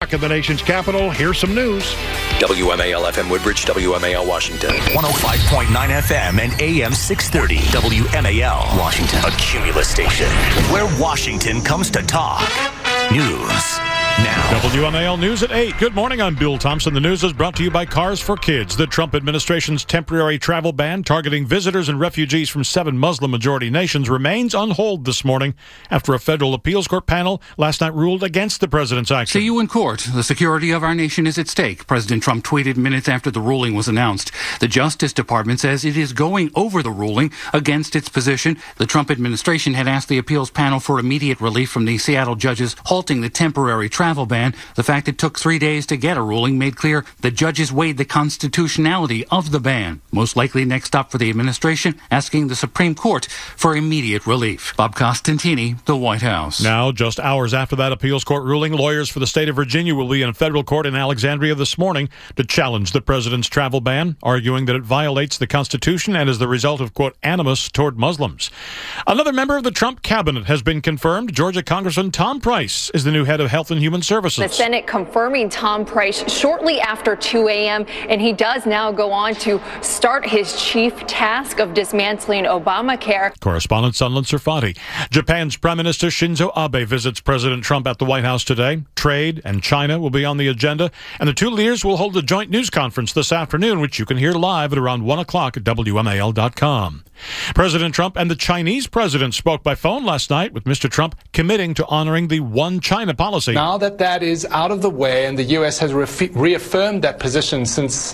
Park in the nation's capital. Here's some news. WMAL FM Woodbridge, WMAL Washington. 105.9 FM and AM 630. WMAL Washington. A Cumulus station where Washington comes to talk. News now. WMAL News at 8. Good morning, I'm Bill Thompson. The news is brought to you by Cars for Kids. The Trump administration's temporary travel ban targeting visitors and refugees from 7 Muslim-majority nations remains on hold this morning after a federal appeals court panel last night ruled against the president's action. See you in court. The security of our nation is at stake, President Trump tweeted minutes after the ruling was announced. The Justice Department says it is going over the ruling against its position. The Trump administration had asked the appeals panel for immediate relief from the Seattle judges halting the temporary travel ban. The fact it took 3 days to get a ruling made clear the judges weighed the constitutionality of the ban. Most likely next stop for the administration, asking the Supreme Court for immediate relief. Bob Costantini, the White House. Now, just hours after that appeals court ruling, lawyers for the state of Virginia will be in a federal court in Alexandria this morning to challenge the president's travel ban, arguing that it violates the Constitution and is the result of, quote, animus toward Muslims. Another member of the Trump cabinet has been confirmed. Georgia Congressman Tom Price is the new head of Health and Human Services. The Senate confirming Tom Price shortly after 2 a.m., and he does now go on to start his chief task of dismantling Obamacare. Correspondent Sunland Serfati. Japan's Prime Minister Shinzo Abe visits President Trump at the White House today. Trade and China will be on the agenda, and the two leaders will hold a joint news conference this afternoon, which you can hear live at around 1 o'clock at WMAL.com. President Trump and the Chinese president spoke by phone last night, with Mr. Trump committing to honoring the One China policy. Now that is out of the way, and the U.S. has reaffirmed that position since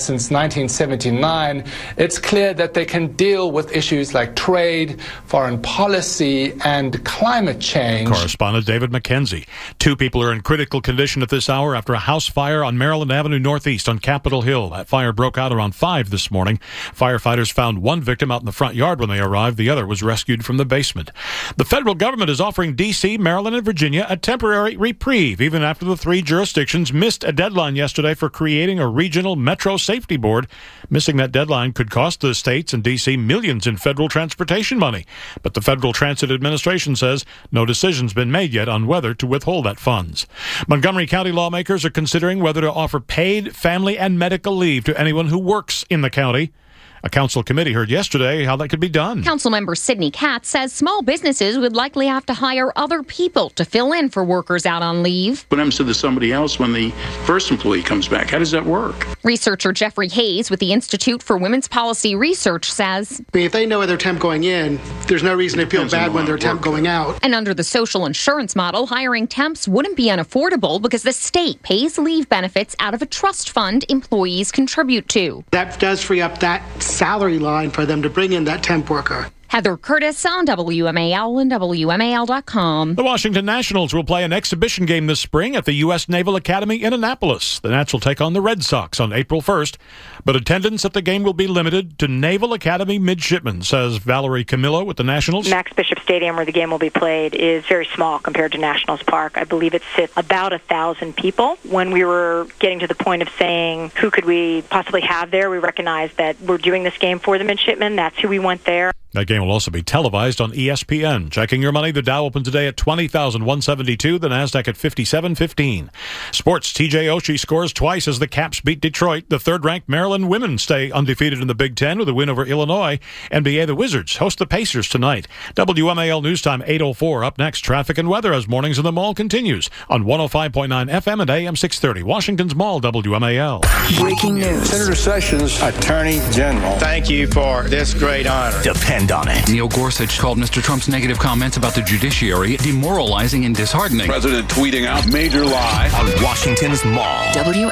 1979, it's clear that they can deal with issues like trade, foreign policy, and climate change. Correspondent David McKenzie. 2 people are in critical condition at this hour after a house fire on Maryland Avenue Northeast on Capitol Hill. That fire broke out around 5 this morning. Firefighters found one victim out in the front yard when they arrived. The other was rescued from the basement. The federal government is offering D.C., Maryland, and Virginia a temporary reprieve, even after the 3 jurisdictions missed a deadline yesterday for creating a regional metro safety board. Missing that deadline could cost the states and D.C. millions in federal transportation money. But the Federal Transit Administration says no decision's been made yet on whether to withhold that funds. Montgomery County lawmakers are considering whether to offer paid family and medical leave to anyone who works in the county. A council committee heard yesterday how that could be done. Councilmember Sidney Katz says small businesses would likely have to hire other people to fill in for workers out on leave. What happens to somebody else when the first employee comes back? How does that work? Researcher Jeffrey Hayes with the Institute for Women's Policy Research says, if they know they're temp going in, there's no reason to feel bad when they're temp going out. And under the social insurance model, hiring temps wouldn't be unaffordable because the state pays leave benefits out of a trust fund employees contribute to. That does free up that salary line for them to bring in that temp worker. Heather Curtis on WMAL and WMAL.com. The Washington Nationals will play an exhibition game this spring at the U.S. Naval Academy in Annapolis. The Nats will take on the Red Sox on April 1st, but attendance at the game will be limited to Naval Academy midshipmen, says Valerie Camillo with the Nationals. Max Bishop Stadium, where the game will be played, is very small compared to Nationals Park. I believe it sits about 1,000 people. When we were getting to the point of saying who could we possibly have there, we recognized that we're doing this game for the midshipmen. That's who we want there. That game will also be televised on ESPN. Checking your money, the Dow opened today at 20,172, the Nasdaq at 57.15. Sports, TJ Oshie scores twice as the Caps beat Detroit. The third-ranked Maryland women stay undefeated in the Big Ten with a win over Illinois. NBA, the Wizards host the Pacers tonight. WMAL News Time 8:04. Up next, traffic and weather as Mornings in the Mall continues on 105.9 FM and AM 630. Washington's Mall, WMAL. Breaking news. Senator Sessions, Attorney General. Thank you for this great honor. Depend on it. Neil Gorsuch called Mr. Trump's negative comments about the judiciary demoralizing and disheartening. President tweeting out major lie on Washington's Mall.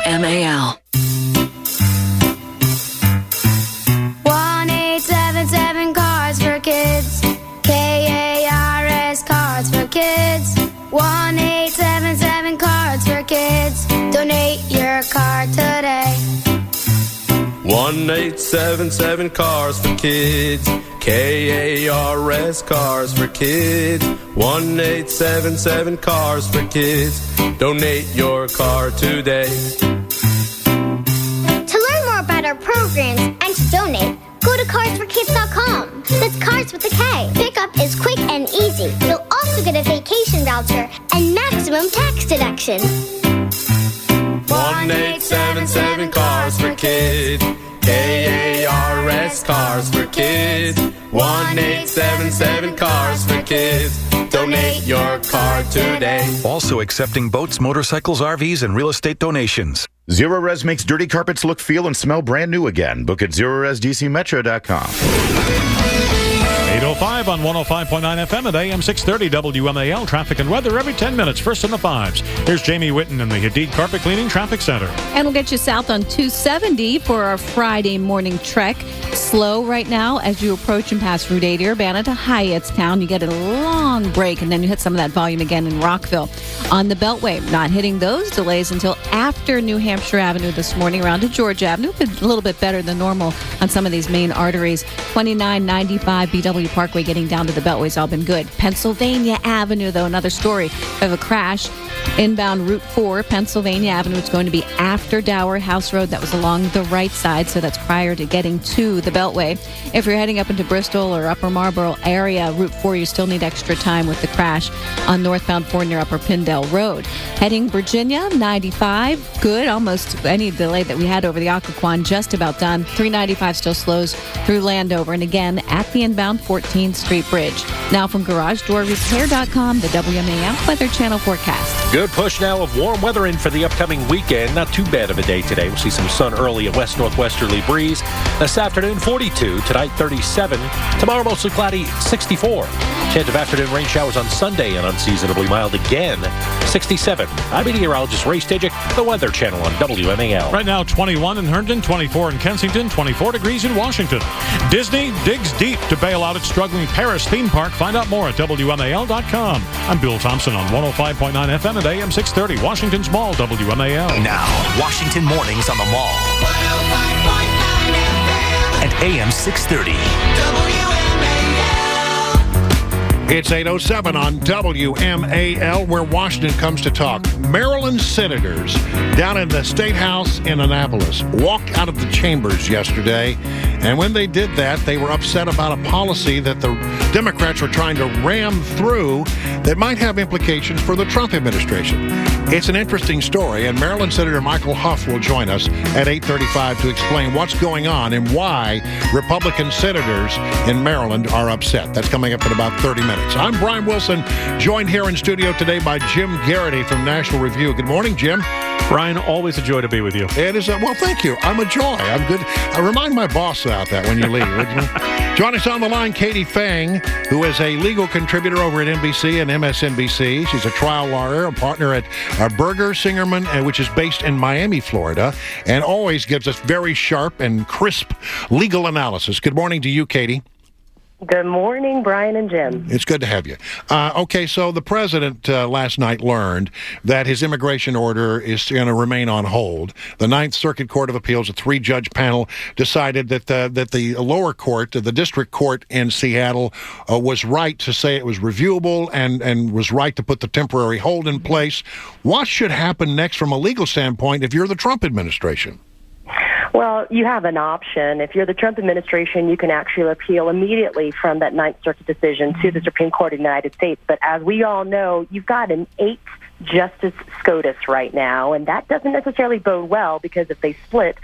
WMAL. 1877 Cars for Kids. KARS Cards for Kids. 1877 Cards for Kids. Donate your card today. 1877 Cars for Kids. KARS Cars for Kids. 1877 Cars for Kids. Donate your car today. To learn more about our programs and to donate, go to carsforkids.com. That's Cars with a K. Pickup is quick and easy. You'll also get a vacation voucher and maximum tax deduction. 1877 Cars for Kids. KARS Cars for Kids. 1877 Cars for Kids. Donate your car today. Also accepting boats, motorcycles, RVs, and real estate donations. Zerorez makes dirty carpets look, feel, and smell brand new again. Book at ZerorezDCMetro.com. 8:05 on 105.9 FM at AM 630 WMAL. Traffic and weather every 10 minutes. First in the fives. Here's Jamie Whitten in the Hadid Carpet Cleaning Traffic Center. And we'll get you south on 270 for our Friday morning trek. Slow right now as you approach and pass Route 80 Urbana to Hyattstown. You get a long break, and then you hit some of that volume again in Rockville. On the Beltway, not hitting those delays until after New Hampshire Avenue this morning, around to Georgia Avenue. A little bit better than normal on some of these main arteries. 2995 BW Parkway getting down to the Beltway's all been good. Pennsylvania Avenue, though, another story of a crash. Inbound Route 4, Pennsylvania Avenue. It's going to be after Dower House Road. That was along the right side, so that's prior to getting to the Beltway. If you're heading up into Bristol or Upper Marlboro area, Route 4, you still need extra time with the crash on northbound 4 near Upper Pindell Road. Heading Virginia, 95, good. Almost any delay that we had over the Occoquan, just about done. 395 still slows through Landover. And again, at the inbound 14th Street Bridge. Now from GarageDoorRepair.com, the WMAL Weather Channel forecast. Good push now of warm weather in for the upcoming weekend. Not too bad of a day today. We'll see some sun early, a west-northwesterly breeze. This afternoon, 42. Tonight, 37. Tomorrow, mostly cloudy, 64. Chance of afternoon rain showers on Sunday and unseasonably mild again, 67. I'm meteorologist Ray Stajic, the Weather Channel on WMAL. Right now, 21 in Herndon, 24 in Kensington, 24 degrees in Washington. Disney digs deep to bail out its struggling Paris theme park. Find out more at WMAL.com. I'm Bill Thompson on 105.9 FM at AM 630, Washington's Mall, WMAL. Now, Washington Mornings on the Mall. 105.9 FM. At AM 630. It's 8:07 on WMAL, where Washington comes to talk. Maryland senators down in the State House in Annapolis walked out of the chambers yesterday, and when they did that, they were upset about a policy that the Democrats were trying to ram through that might have implications for the Trump administration. It's an interesting story, and Maryland Senator Michael Huff will join us at 8:35 to explain what's going on and why Republican senators in Maryland are upset. That's coming up in about 30 minutes. I'm Brian Wilson, joined here in studio today by Jim Garrity from National Review. Good morning, Jim. Brian, always a joy to be with you. It is. Well, thank you. I'm a joy. I'm good. Remind my boss about that when you leave, would you? Join us on the line, Katie Fang, who is a legal contributor over at NBC and MSNBC. She's a trial lawyer, a partner at Berger Singerman, which is based in Miami, Florida, and always gives us very sharp and crisp legal analysis. Good morning to you, Katie. Good morning, Brian and Jim. It's good to have you. Okay, so the president last night learned that his immigration order is going to remain on hold. The Ninth Circuit Court of Appeals, a 3-judge panel, decided that the lower court, the district court in Seattle, was right to say it was reviewable and was right to put the temporary hold in place. What should happen next from a legal standpoint if you're the Trump administration? Well, you have an option. If you're the Trump administration, you can actually appeal immediately from that Ninth Circuit decision to the Supreme Court of the United States. But as we all know, you've got an 8-justice SCOTUS right now, and that doesn't necessarily bode well, because if they split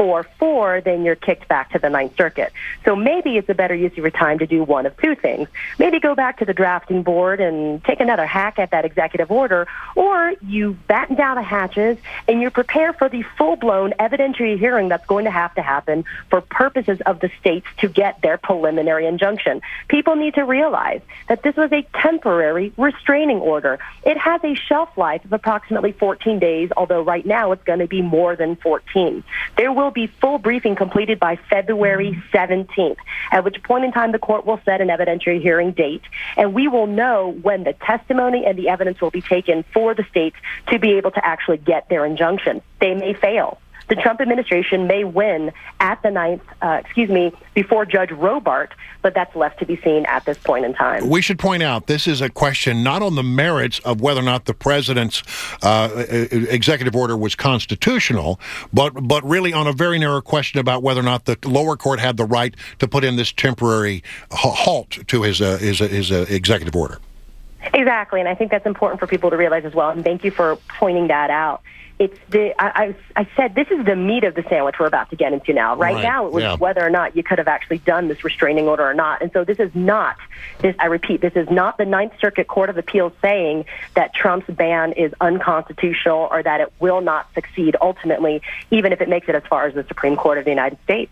4-4, then you're kicked back to the Ninth Circuit. So maybe it's a better use of your time to do one of two things. Maybe go back to the drafting board and take another hack at that executive order, or you batten down the hatches and you prepare for the full-blown evidentiary hearing that's going to happen for purposes of the states to get their preliminary injunction. People need to realize that this was a temporary restraining order. It has a shelf life of approximately 14 days, although right now it's going to be more than 14. There will be full briefing completed by February 17th, at which point in time the court will set an evidentiary hearing date, and we will know when the testimony and the evidence will be taken for the states to be able to actually get their injunction. They may fail. The Trump administration may win at the before Judge Robart, but that's left to be seen at this point in time. We should point out this is a question not on the merits of whether or not the president's executive order was constitutional, but really on a very narrow question about whether or not the lower court had the right to put in this temporary halt to his executive order. Exactly, and I think that's important for people to realize as well, and thank you for pointing that out. I said this is the meat of the sandwich we're about to get into now. Right now, it was whether or not you could have actually done this restraining order or not. And so this is not, I repeat, this is not the Ninth Circuit Court of Appeals saying that Trump's ban is unconstitutional or that it will not succeed ultimately, even if it makes it as far as the Supreme Court of the United States.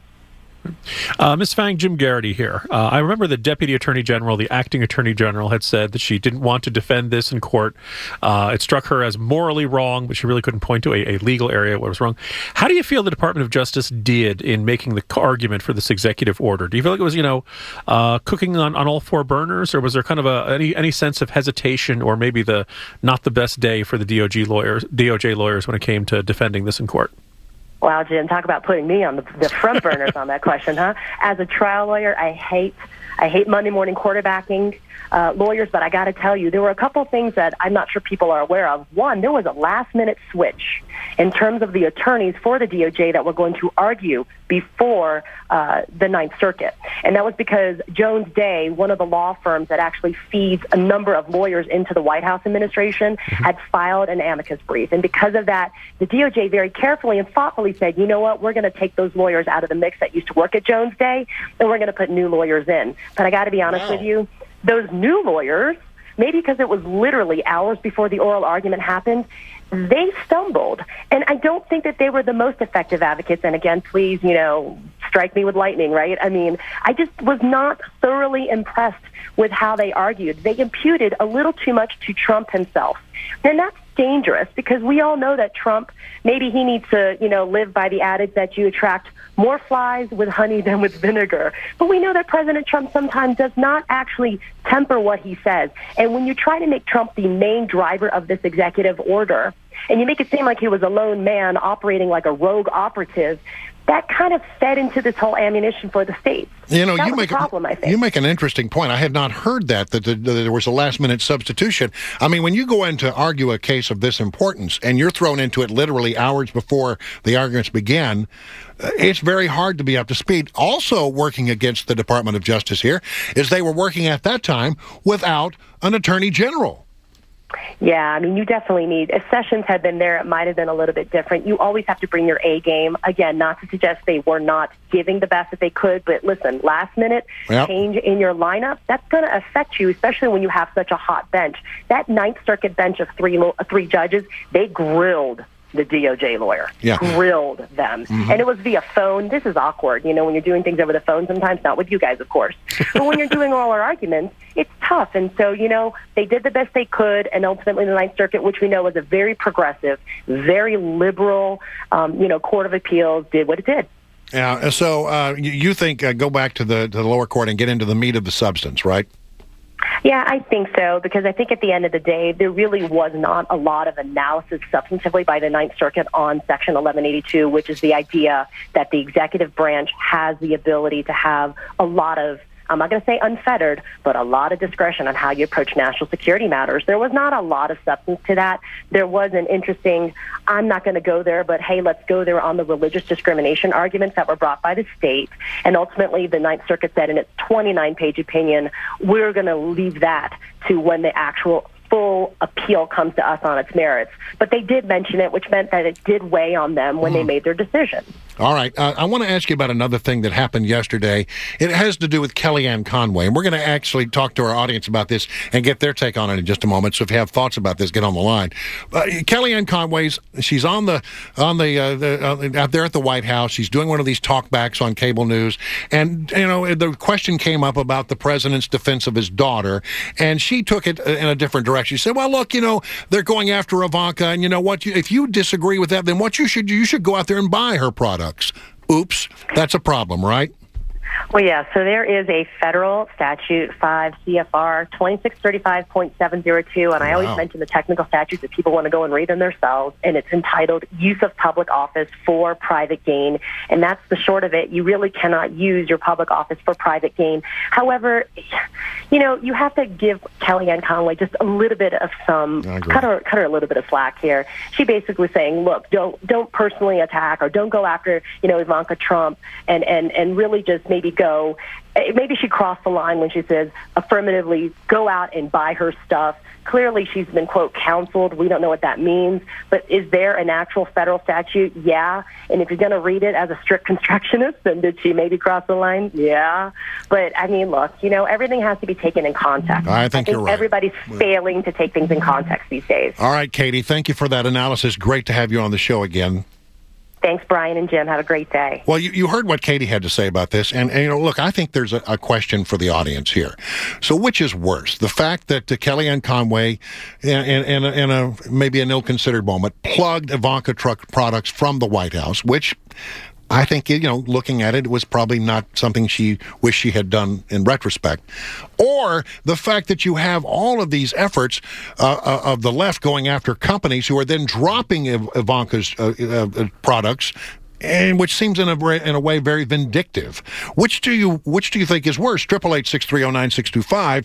Ms. Fang, Jim Garrity here. I remember the Deputy Attorney General, the Acting Attorney General, had said that she didn't want to defend this in court. It struck her as morally wrong, but she really couldn't point to a legal area where it was wrong. How do you feel the Department of Justice did in making the argument for this executive order? Do you feel like it was, cooking on all four burners, or was there kind of any sense of hesitation, or maybe not the best day for the DOJ lawyers when it came to defending this in court? Wow, Jim, talk about putting me on the front burners on that question, huh? As a trial lawyer, I hate Monday morning quarterbacking lawyers, but I got to tell you, there were a couple things that I'm not sure people are aware of. One, there was a last-minute switch in terms of the attorneys for the DOJ that were going to argue before the Ninth Circuit. And that was because Jones Day, one of the law firms that actually feeds a number of lawyers into the White House administration, had filed an amicus brief. And because of that, the DOJ very carefully and thoughtfully said, you know what, we're going to take those lawyers out of the mix that used to work at Jones Day, and we're going to put new lawyers in. But I got to be honest with you, those new lawyers, maybe because it was literally hours before the oral argument happened, they stumbled. And I don't think that they were the most effective advocates. And again, please, strike me with lightning, right? I mean, I just was not thoroughly impressed with how they argued. They imputed a little too much to Trump himself. And that's dangerous because we all know that Trump, maybe he needs to, live by the adage that you attract more flies with honey than with vinegar. But we know that President Trump sometimes does not actually temper what he says. And when you try to make Trump the main driver of this executive order, and you make it seem like he was a lone man operating like a rogue operative, that kind of fed into this whole ammunition for the states. You make an interesting point. I had not heard that there was a last-minute substitution. I mean, when you go in to argue a case of this importance, and you're thrown into it literally hours before the arguments begin, it's very hard to be up to speed. Also working against the Department of Justice here is they were working at that time without an attorney general. Yeah, I mean, you definitely need, if Sessions had been there, it might have been a little bit different. You always have to bring your A game. Again, not to suggest they were not giving the best that they could, but listen, last minute change in your lineup, that's going to affect you, especially when you have such a hot bench. That Ninth Circuit bench of three judges, they grilled the DOJ lawyer, grilled them. And it was via phone. This is awkward, when you're doing things over the phone sometimes, not with you guys, of course. But when you're doing oral arguments, it's tough. And so, they did the best they could, and ultimately the Ninth Circuit, which we know was a very progressive, very liberal, Court of Appeals, did what it did. Yeah, so you think go back to the lower court and get into the meat of the substance, right? Yeah, I think so, because I think at the end of the day, there really was not a lot of analysis substantively by the Ninth Circuit on Section 1182, which is the idea that the executive branch has the ability to have a lot of, I'm not going to say unfettered, but a lot of discretion on how you approach national security matters. There was not a lot of substance to that. There was an interesting, I'm not going to go there, but hey, let's go there on the religious discrimination arguments that were brought by the state. And ultimately, the Ninth Circuit said in its 29-page opinion, we're going to leave that to when the actual full appeal comes to us on its merits. But they did mention it, which meant that it did weigh on them when they made their decision. All right. I want to ask you about another thing that happened yesterday. It has to do with Kellyanne Conway, and we're going to actually talk to our audience about this and get their take on it in just a moment. So if you have thoughts about this, get on the line. Kellyanne Conway's, she's on the out there at the White House. She's doing one of these talkbacks on cable news, and the question came up about the president's defense of his daughter, and she took it in a different direction. She said, "Well, look, they're going after Ivanka, and if you disagree with that, then you should go out there and buy her products." Oops, that's a problem, right? Well, yeah, so there is a federal statute, 5 CFR 2635.702, and I always mention the technical statutes if people want to go and read them themselves, and it's entitled Use of Public Office for Private Gain, and that's the short of it. You really cannot use your public office for private gain. However, you have to give Kellyanne Conway just a little bit of cut her a little bit of slack here. She basically was saying, look, don't personally attack or don't go after, Ivanka Trump and really just maybe go, maybe she crossed the line when she says affirmatively go out and buy her stuff. Clearly, she's been, quote, counseled. We don't know what that means. But is there an actual federal statute? Yeah. And if you're going to read it as a strict constructionist, then did she maybe cross the line? Yeah. But, I mean, look, everything has to be taken in context. I think you're right. Everybody's failing to take things in context these days. All right, Katie, thank you for that analysis. Great to have you on the show again. Thanks, Brian and Jim. Have a great day. Well, you heard what Katie had to say about this. And look, I think there's a question for the audience here. So which is worse? The fact that Kellyanne Conway, in a maybe an ill-considered moment, plugged Ivanka Trump products from the White House, which I think, looking at it, was probably not something she wished she had done in retrospect. Or the fact that you have all of these efforts of the left going after companies who are then dropping Ivanka's products, and which seems in a way very vindictive. Which do you think is worse? 888-630-9625,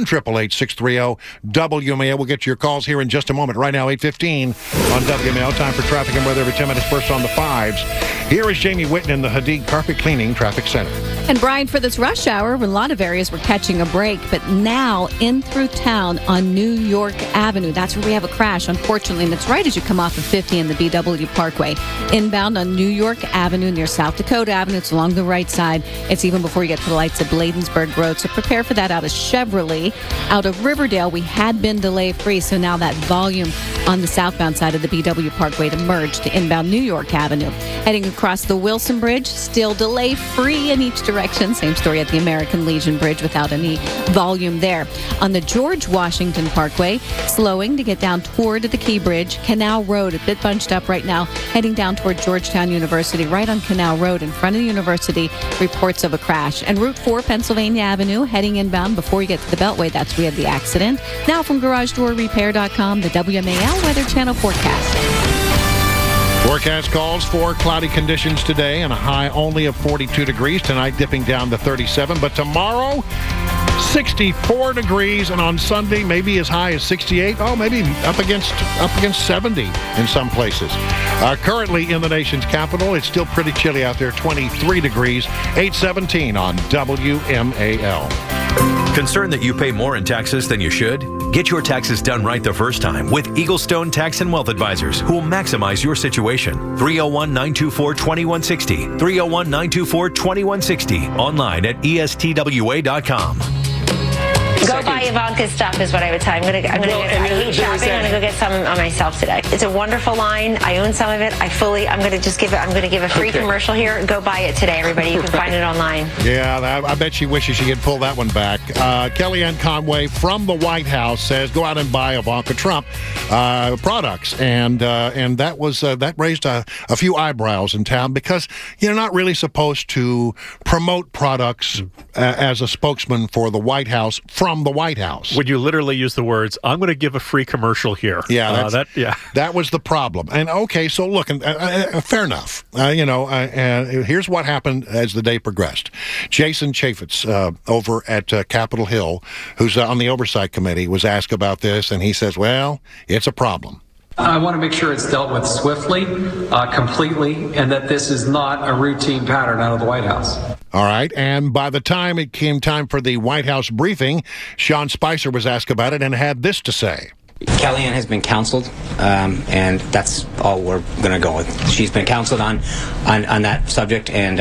1-888-630-WMAL. We'll get to your calls here in just a moment. Right now, 8:15 on WMAL. Time for traffic and weather every 10 minutes. First on the 5s. Here is Jamie Whitten in the Hadid Carpet Cleaning Traffic Center. And Brian, for this rush hour, a lot of areas were catching a break, but now in through town on New York Avenue. That's where we have a crash, unfortunately, and it's right as you come off of 50 in the BW Parkway. Inbound on New York Avenue near South Dakota Avenue. It's along the right side. It's even before you get to the lights of Bladensburg Road. So prepare for that out of Chevrolet. Out of Riverdale, we had been delay-free, so now that volume on the southbound side of the BW Parkway to merge to inbound New York Avenue. Heading across the Wilson Bridge, still delay-free in each direction. Same story at the American Legion Bridge without any volume there. On the George Washington Parkway, slowing to get down toward the Key Bridge. Canal Road, a bit bunched up right now, heading down toward Georgetown University, right on Canal Road in front of the university, reports of a crash. And Route 4, Pennsylvania Avenue, heading inbound before you get to the Beltway. That's where we had the accident. Now from GarageDoorRepair.com, the WMAL Weather Channel forecast. Forecast calls for cloudy conditions today and a high only of 42 degrees. Tonight dipping down to 37, but tomorrow 64 degrees, and on Sunday maybe as high as 68. Oh, maybe up against 70 in some places. Currently in the nation's capital, it's still pretty chilly out there. 23 degrees, 8:17 on WMAL. Concerned that you pay more in taxes than you should? Get your taxes done right the first time with Eaglestone Tax and Wealth Advisors, who will maximize your situation. 301-924-2160. 301-924-2160. Online at ESTWA.com. Go buy Ivanka's stuff is what I would say. I hate shopping. I'm going to go get some on myself today. It's a wonderful line. I own some of it. I'm going to give a free commercial here. Go buy it today, everybody. You can find it online. Yeah, I bet she wishes she could pull that one back. Kellyanne Conway from the White House says go out and buy Ivanka Trump products, and that was that raised a few eyebrows in town because you're not really supposed to promote products as a spokesman for the White House from the White House. Would you literally use the words, I'm going to give a free commercial here? Yeah, that was the problem. And okay, so look, fair enough. Here's what happened as the day progressed. Jason Chaffetz over at Capitol Hill, who's on the Oversight Committee, was asked about this, and he says, well, it's a problem. I want to make sure it's dealt with swiftly, completely, and that this is not a routine pattern out of the White House. All right, and by the time it came time for the White House briefing, Sean Spicer was asked about it and had this to say. Kellyanne has been counseled, and that's all we're going to go with. She's been counseled on that subject, and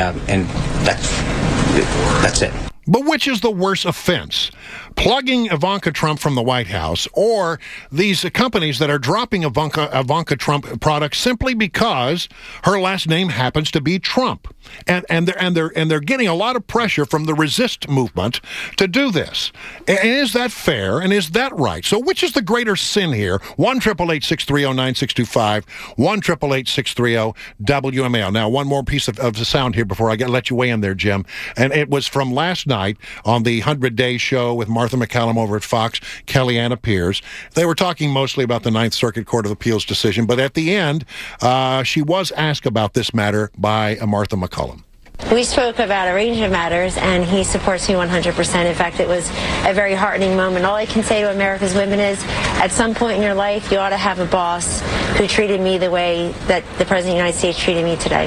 that's it. But which is the worse offense? Plugging Ivanka Trump from the White House, or these companies that are dropping Ivanka Trump products simply because her last name happens to be Trump, and they're getting a lot of pressure from the resist movement to do this. And is that fair? And is that right? So which is the greater sin here? 1-888-630-9625, 1-888-630-WMAL. Now, one more piece of the sound here before I let you weigh in there, Jim. And it was from last night on the 100-Day Show with Martha McCallum over at Fox. Kellyanne appears. They were talking mostly about the Ninth Circuit Court of Appeals decision, but at the end, she was asked about this matter by Martha McCallum. We spoke about a range of matters, and he supports me 100%. In fact, it was a very heartening moment. All I can say to America's women is, at some point in your life, you ought to have a boss who treated me the way that the President of the United States treated me today.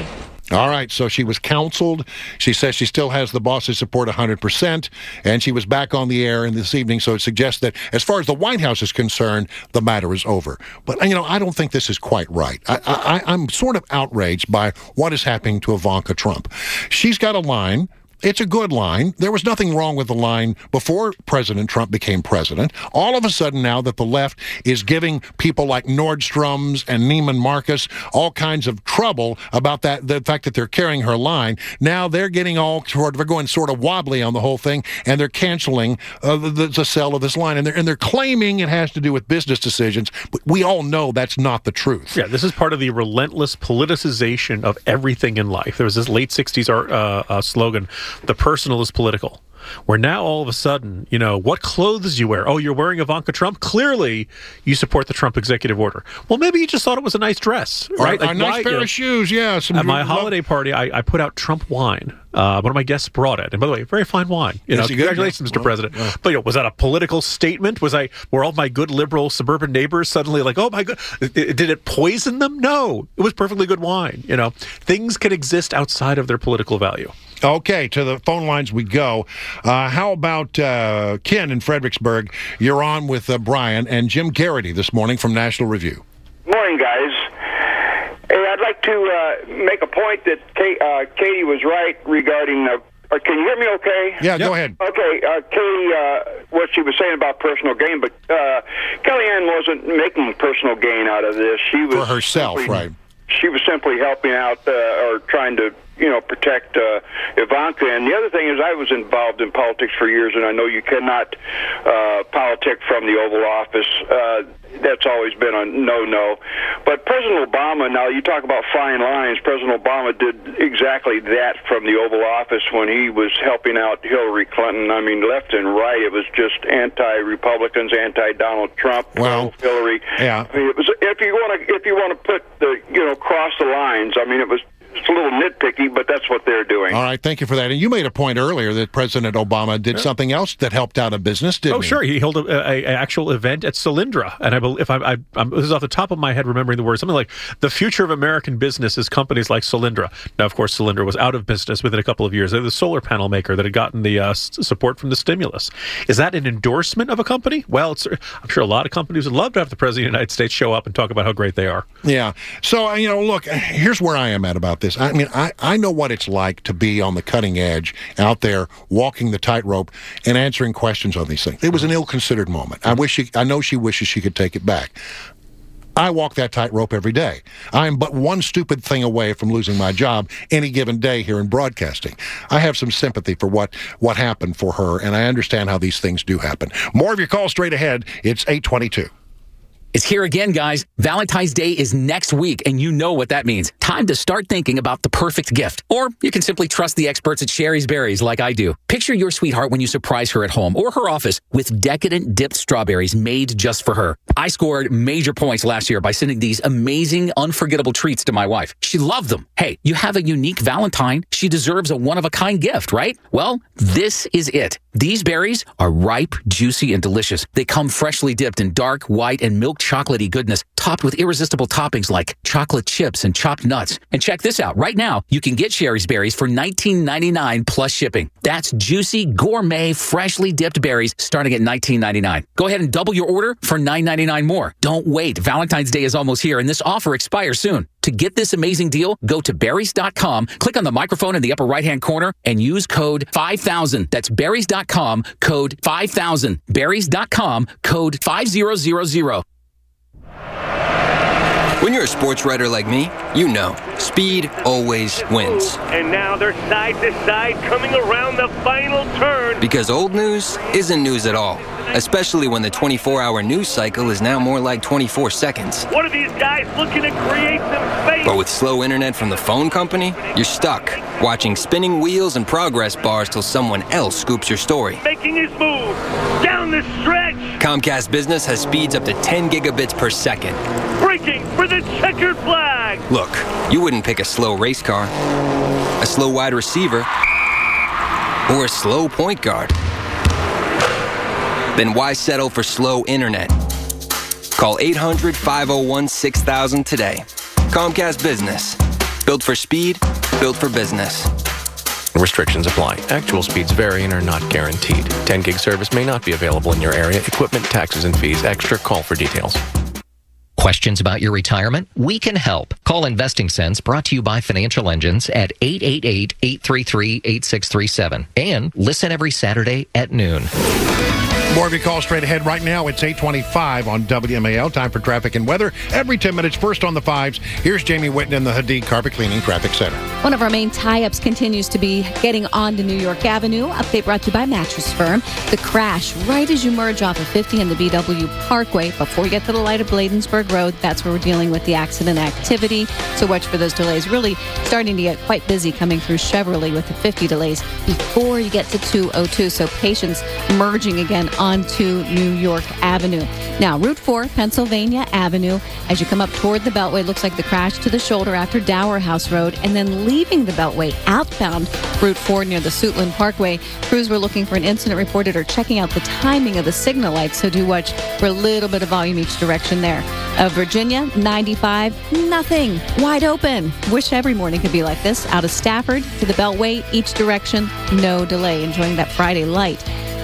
All right, so she was counseled. She says she still has the boss's support 100%, and she was back on the air this evening, so it suggests that as far as the White House is concerned, the matter is over. But, I don't think this is quite right. I'm sort of outraged by what is happening to Ivanka Trump. She's got a line. It's a good line. There was nothing wrong with the line before President Trump became president. All of a sudden now that the left is giving people like Nordstrom's and Neiman Marcus all kinds of trouble about the fact that they're carrying her line, now they're getting they're going sort of wobbly on the whole thing, and they're canceling the sale of this line. And they're claiming it has to do with business decisions, but we all know that's not the truth. Yeah, this is part of the relentless politicization of everything in life. There was this late 60s slogan, "The personal is political," where now all of a sudden, what clothes you wear. Oh, you're wearing Ivanka Trump? Clearly, you support the Trump executive order. Well, maybe you just thought it was a nice dress, right? A nice pair of shoes, yeah. At my holiday party, I put out Trump wine. One of my guests brought it. And by the way, very fine wine. Congratulations, Mr. President. Yeah. But was that a political statement? Were all my good liberal suburban neighbors suddenly like, oh my God, did it poison them? No, it was perfectly good wine. Things can exist outside of their political value. Okay, to the phone lines we go. How about Ken in Fredericksburg? You're on with Brian and Jim Garrity this morning from National Review. Morning, guys. Hey, I'd like to make a point that Katie was right regarding... can you hear me okay? Yeah, go ahead. Okay, Katie, what she was saying about personal gain, but Kellyanne wasn't making personal gain out of this. She was for herself, right? She was simply helping out or trying to protect Ivanka. And the other thing is I was involved in politics for years, and I know you cannot politic from the Oval Office. That's always been a no-no. But President Obama, now you talk about fine lines, President Obama did exactly that from the Oval Office when he was helping out Hillary Clinton. I mean, left and right, it was just anti-Republicans, anti-Donald Trump, Hillary. Yeah. I mean, it was, if you want to put cross the lines, I mean, it's a little nitpicky, but that's what they're doing. All right, thank you for that. And you made a point earlier that President Obama did something else that helped out a business, didn't he? Oh, sure. He held an actual event at Solyndra. And I believe, this is off the top of my head remembering the word, something like, the future of American business is companies like Solyndra. Now, of course, Solyndra was out of business within a couple of years. They're the solar panel maker that had gotten the support from the stimulus. Is that an endorsement of a company? Well, I'm sure a lot of companies would love to have the President of the United States show up and talk about how great they are. Yeah. So, look, here's where I am at about this. I mean, I know what it's like to be on the cutting edge, out there walking the tightrope and answering questions on these things. It was an ill-considered moment. I know she wishes she could take it back. I walk that tightrope every day. I am but one stupid thing away from losing my job any given day here in broadcasting. I have some sympathy for what happened for her, and I understand how these things do happen. More of your calls straight ahead. It's 8:22. It's here again, guys. Valentine's Day is next week, and you know what that means. Time to start thinking about the perfect gift. Or you can simply trust the experts at Sherry's Berries like I do. Picture your sweetheart when you surprise her at home or her office with decadent dipped strawberries made just for her. I scored major points last year by sending these amazing, unforgettable treats to my wife. She loved them. Hey, you have a unique Valentine. She deserves a one-of-a-kind gift, right? Well, this is it. These berries are ripe, juicy, and delicious. They come freshly dipped in dark, white, and milk chocolatey goodness, topped with irresistible toppings like chocolate chips and chopped nuts. And check this out. Right now, you can get Sherry's Berries for $19.99 plus shipping. That's juicy, gourmet, freshly dipped berries starting at $19.99. Go ahead and double your order for $9.99 more. Don't wait. Valentine's Day is almost here, and this offer expires soon. To get this amazing deal, go to berries.com, click on the microphone in the upper right-hand corner, and use code 5000. That's berries.com, code 5000. Berries.com, code 5000. When you're a sports writer like me, you know, speed always wins. And now they're side to side coming around the final turn. Because old news isn't news at all, especially when the 24-hour news cycle is now more like 24 seconds. One of these guys looking to create some space. But with slow internet from the phone company, you're stuck, watching spinning wheels and progress bars till someone else scoops your story. Making his move down the stretch. Comcast Business has speeds up to 10 gigabits per second. Breaking for the checkered flag. Look, you wouldn't pick a slow race car, a slow wide receiver, or a slow point guard. Then why settle for slow internet? Call 800-501-6000 today. Comcast Business. Built for speed, built for business. Restrictions apply. Actual speeds vary and are not guaranteed. 10 gig service may not be available in your area. Equipment, taxes, and fees extra. Call for details. Questions about your retirement? We can help. Call Investing Sense, brought to you by Financial Engines at 888-833-8637. And listen every Saturday at noon. More of your calls straight ahead right now. It's 8:25 on WMAL. Time for traffic and weather. Every 10 minutes, first on the fives. Here's Jamie Whitten in the Hadid Carpet Cleaning Traffic Center. One of our main tie-ups continues to be getting onto New York Avenue. Update brought to you by Mattress Firm. The crash right as you merge off of 50 and the BW Parkway before you get to the light of Bladensburg Road. That's where we're dealing with the accident activity. So watch for those delays. Really starting to get quite busy coming through Chevrolet with the 50 delays before you get to 202. So patience merging again onto New York Avenue. Now, Route 4, Pennsylvania Avenue. As you come up toward the Beltway, looks like the crash to the shoulder after Dower House Road, and then leaving the Beltway outbound Route 4 near the Suitland Parkway. Crews were looking for an incident reported or checking out the timing of the signal lights, so do watch for a little bit of volume each direction there. Virginia, 95, nothing, wide open. Wish every morning could be like this. Out of Stafford to the Beltway, each direction, no delay. Enjoying that Friday light.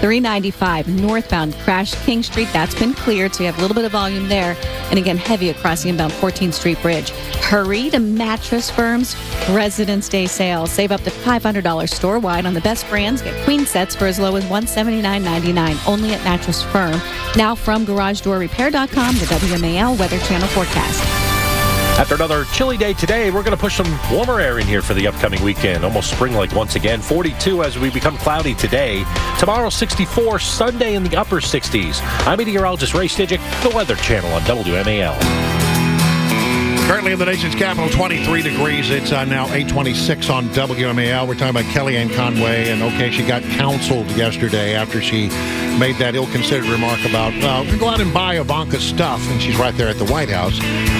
395 northbound crash King Street. That's been cleared, so you have a little bit of volume there. And again, heavy across the inbound 14th Street Bridge. Hurry to Mattress Firm's President's Day sale. Save up to $500 store-wide on the best brands. Get queen sets for as low as $179.99 only at Mattress Firm. Now from GarageDoorRepair.com, the WMAL Weather Channel forecast. After another chilly day today, we're going to push some warmer air in here for the upcoming weekend. Almost spring-like once again. 42 as we become cloudy today. Tomorrow, 64. Sunday in the upper 60s. I'm meteorologist Ray Stidgick, the Weather Channel on WMAL. Currently in the nation's capital, 23 degrees. It's now 8:26 on WMAL. We're talking about Kellyanne Conway, and she got counseled yesterday after she made that ill-considered remark about, go out and buy Ivanka stuff, and she's right there at the White House.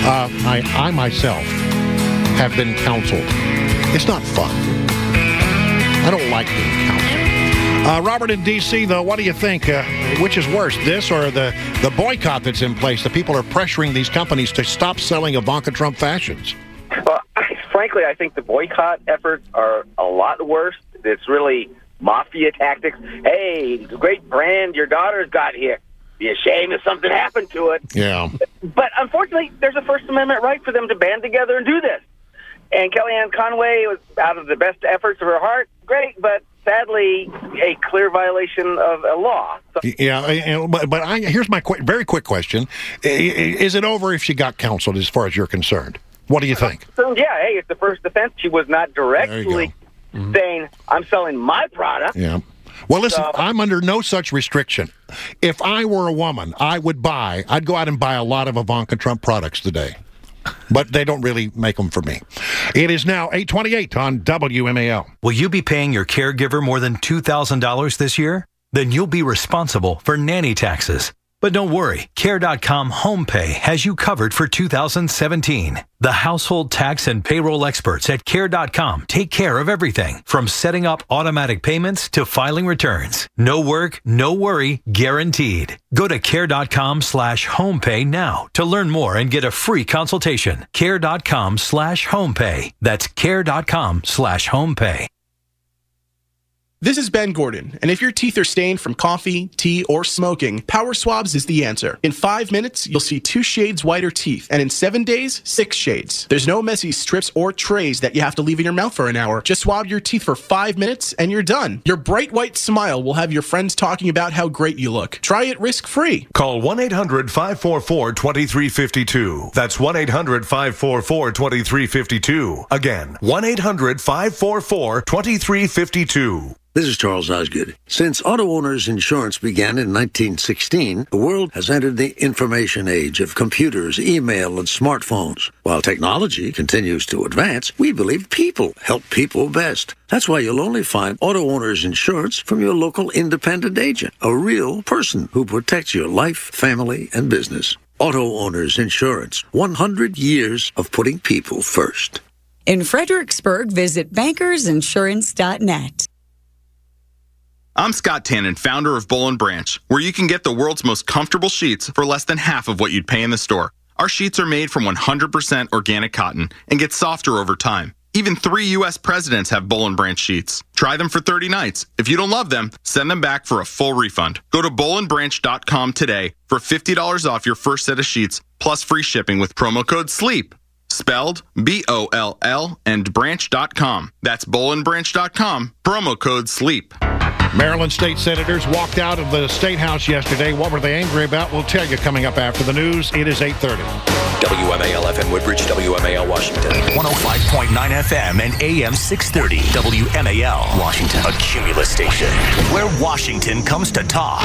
I myself have been counseled. It's not fun. I don't like being counseled. Robert in D.C., though, what do you think? Which is worse, this or the boycott that's in place? The people are pressuring these companies to stop selling Ivanka Trump fashions. Well, frankly, I think the boycott efforts are a lot worse. It's really mafia tactics. Hey, great brand your daughter's got here. Be a shame if something happened to it. Yeah. But unfortunately, there's a First Amendment right for them to band together and do this. And Kellyanne Conway was out of the best efforts of her heart. Great, but sadly, a clear violation of a law. So, yeah, but here's my very quick question. Is it over if she got counseled as far as you're concerned? What do you think? Yeah, hey, it's the first defense. She was not directly saying, I'm selling my product. Yeah. Well, listen, I'm under no such restriction. If I were a woman, I'd go out and buy a lot of Ivanka Trump products today. But they don't really make them for me. It is now 8:28 on WMAL. Will you be paying your caregiver more than $2,000 this year? Then you'll be responsible for nanny taxes. But don't worry, Care.com HomePay has you covered for 2017. The household tax and payroll experts at Care.com take care of everything from setting up automatic payments to filing returns. No work, no worry, guaranteed. Go to Care.com/HomePay now to learn more and get a free consultation. Care.com/HomePay. That's Care.com/HomePay. This is Ben Gordon, and if your teeth are stained from coffee, tea, or smoking, Power Swabs is the answer. In 5 minutes, you'll see 2 shades whiter teeth, and in 7 days, 6 shades. There's no messy strips or trays that you have to leave in your mouth for an hour. Just swab your teeth for 5 minutes, and you're done. Your bright white smile will have your friends talking about how great you look. Try it risk-free. Call 1-800-544-2352. That's 1-800-544-2352. Again, 1-800-544-2352. This is Charles Osgood. Since auto owners insurance began in 1916, the world has entered the information age of computers, email, and smartphones. While technology continues to advance, we believe people help people best. That's why you'll only find auto owners insurance from your local independent agent, a real person who protects your life, family, and business. Auto owners insurance, 100 years of putting people first. In Fredericksburg, visit bankersinsurance.net. I'm Scott Tannen, founder of Boll & Branch, where you can get the world's most comfortable sheets for less than half of what you'd pay in the store. Our sheets are made from 100% organic cotton and get softer over time. Even 3 U.S. presidents have Boll & Branch sheets. Try them for 30 nights. If you don't love them, send them back for a full refund. Go to bollandbranch.com today for $50 off your first set of sheets, plus free shipping with promo code SLEEP. Spelled B-O-L-L and branch.com. That's bollandbranch.com, promo code SLEEP. Maryland state senators walked out of the State House yesterday. What were they angry about? We'll tell you coming up after the news. It is 8:30. WMAL FM Woodbridge, WMAL Washington. 105.9 FM and AM 630. WMAL Washington. A Cumulus station where Washington comes to talk.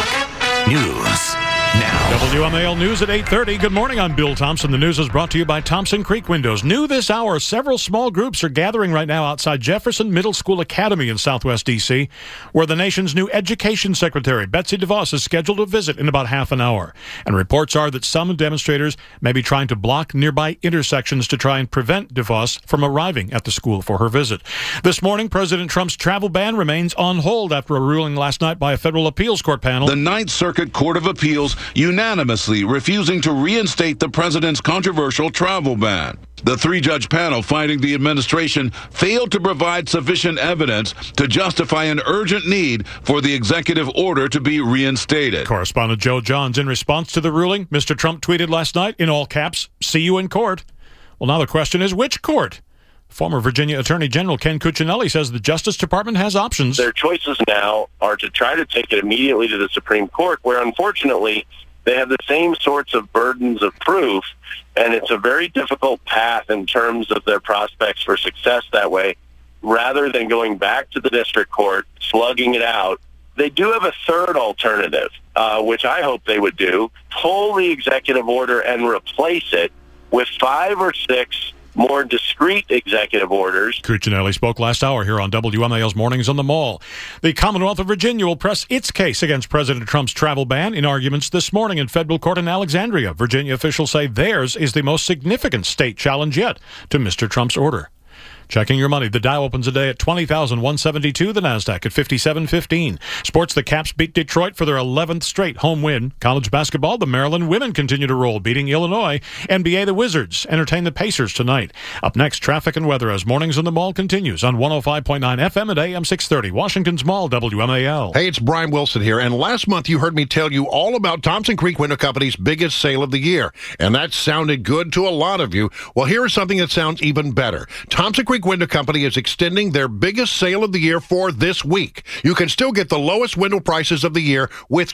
News now. WMAL News at 8:30. Good morning, I'm Bill Thompson. The news is brought to you by Thompson Creek Windows. New this hour, several small groups are gathering right now outside Jefferson Middle School Academy in Southwest D.C., where the nation's new Education Secretary, Betsy DeVos, is scheduled to visit in about half an hour. And reports are that some demonstrators may be trying to block nearby intersections to try and prevent DeVos from arriving at the school for her visit. This morning, President Trump's travel ban remains on hold after a ruling last night by a federal appeals court panel. The Ninth Circuit Court of Appeals unanimously refusing to reinstate the president's controversial travel ban. The 3-judge panel finding the administration failed to provide sufficient evidence to justify an urgent need for the executive order to be reinstated. Correspondent Joe Johns, in response to the ruling, Mr. Trump tweeted last night in all caps, "See you in court." Well, now the question is, which court? Former Virginia Attorney General Ken Cuccinelli says the Justice Department has options. Their choices now are to try to take it immediately to the Supreme Court, where unfortunately they have the same sorts of burdens of proof, and it's a very difficult path in terms of their prospects for success that way. Rather than going back to the district court, slugging it out, they do have a third alternative, which I hope they would do: pull the executive order and replace it with 5 or 6 more discrete executive orders. Cuccinelli spoke last hour here on WMAL's Mornings on the Mall. The Commonwealth of Virginia will press its case against President Trump's travel ban in arguments this morning in federal court in Alexandria. Virginia officials say theirs is the most significant state challenge yet to Mr. Trump's order. Checking your money. The Dow opens today at 20,172. The Nasdaq at 57.15. Sports, the Caps beat Detroit for their 11th straight home win. College basketball, the Maryland women continue to roll, beating Illinois. NBA, the Wizards entertain the Pacers tonight. Up next, traffic and weather as Mornings in the Mall continues on 105.9 FM at AM 630. Washington's Mall, WMAL. Hey, it's Brian Wilson here. And last month you heard me tell you all about Thompson Creek Window Company's biggest sale of the year. And that sounded good to a lot of you. Well, here is something that sounds even better. Thompson Creek Window Company is extending their biggest sale of the year for this week. You can still get the lowest window prices of the year with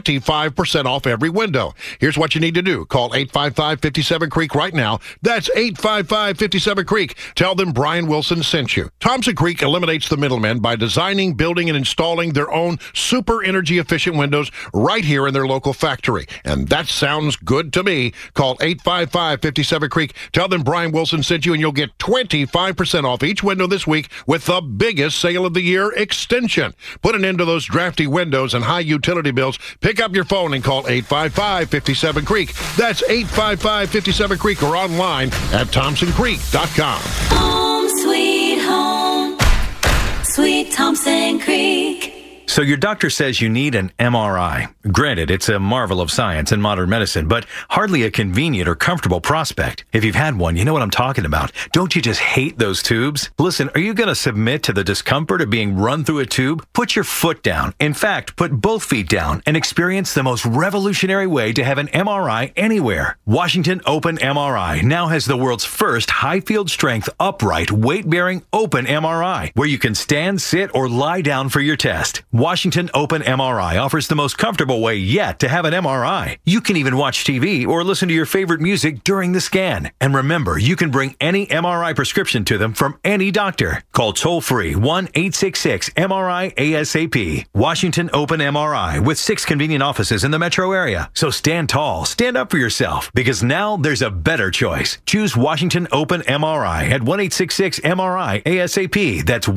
25% off every window. Here's what you need to do. Call 855-57-CREEK right now. That's 855-57-CREEK. Tell them Brian Wilson sent you. Thompson Creek eliminates the middlemen by designing, building, and installing their own super energy efficient windows right here in their local factory. And that sounds good to me. Call 855-57-CREEK. Tell them Brian Wilson sent you, and you'll get 25% off each window this week with the biggest sale of the year extension. Put an end to those drafty windows and high utility bills. Pick up your phone and call 855-57-CREEK. That's 855-57-CREEK or online at thompsoncreek.com. Home sweet home, sweet Thompson Creek. So your doctor says you need an MRI. Granted, it's a marvel of science and modern medicine, but hardly a convenient or comfortable prospect. If you've had one, you know what I'm talking about. Don't you just hate those tubes? Listen, are you going to submit to the discomfort of being run through a tube? Put your foot down. In fact, put both feet down and experience the most revolutionary way to have an MRI anywhere. Washington Open MRI now has the world's first high field strength, upright, weight-bearing open MRI, where you can stand, sit, or lie down for your test. Washington Open MRI offers the most comfortable way yet to have an MRI. You can even watch TV or listen to your favorite music during the scan. And remember, you can bring any MRI prescription to them from any doctor. Call toll-free 1-866-MRI-ASAP. Washington Open MRI with 6 convenient offices in the metro area. So stand tall, stand up for yourself, because now there's a better choice. Choose Washington Open MRI at 1-866-MRI-ASAP. That's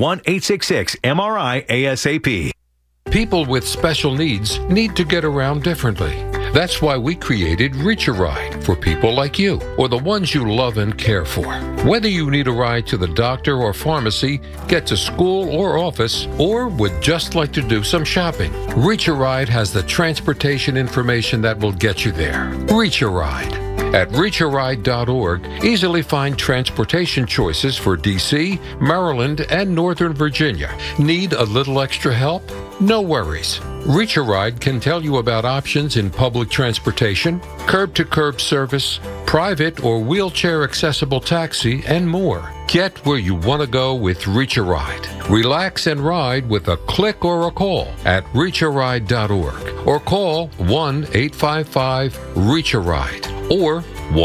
1-866-MRI-ASAP. People with special needs need to get around differently. That's why we created Reach a Ride for people like you, or the ones you love and care for. Whether you need a ride to the doctor or pharmacy, get to school or office, or would just like to do some shopping, Reach a Ride has the transportation information that will get you there. Reach a Ride. At reachuride.org, easily find transportation choices for D.C., Maryland, and Northern Virginia. Need a little extra help? No worries. Reach a Ride can tell you about options in public transportation, curb-to-curb service, private or wheelchair-accessible taxi, and more. Get where you want to go with Reach a Ride. Relax and ride with a click or a call at reachuride.org or call 1-855-REACH-A-RIDE or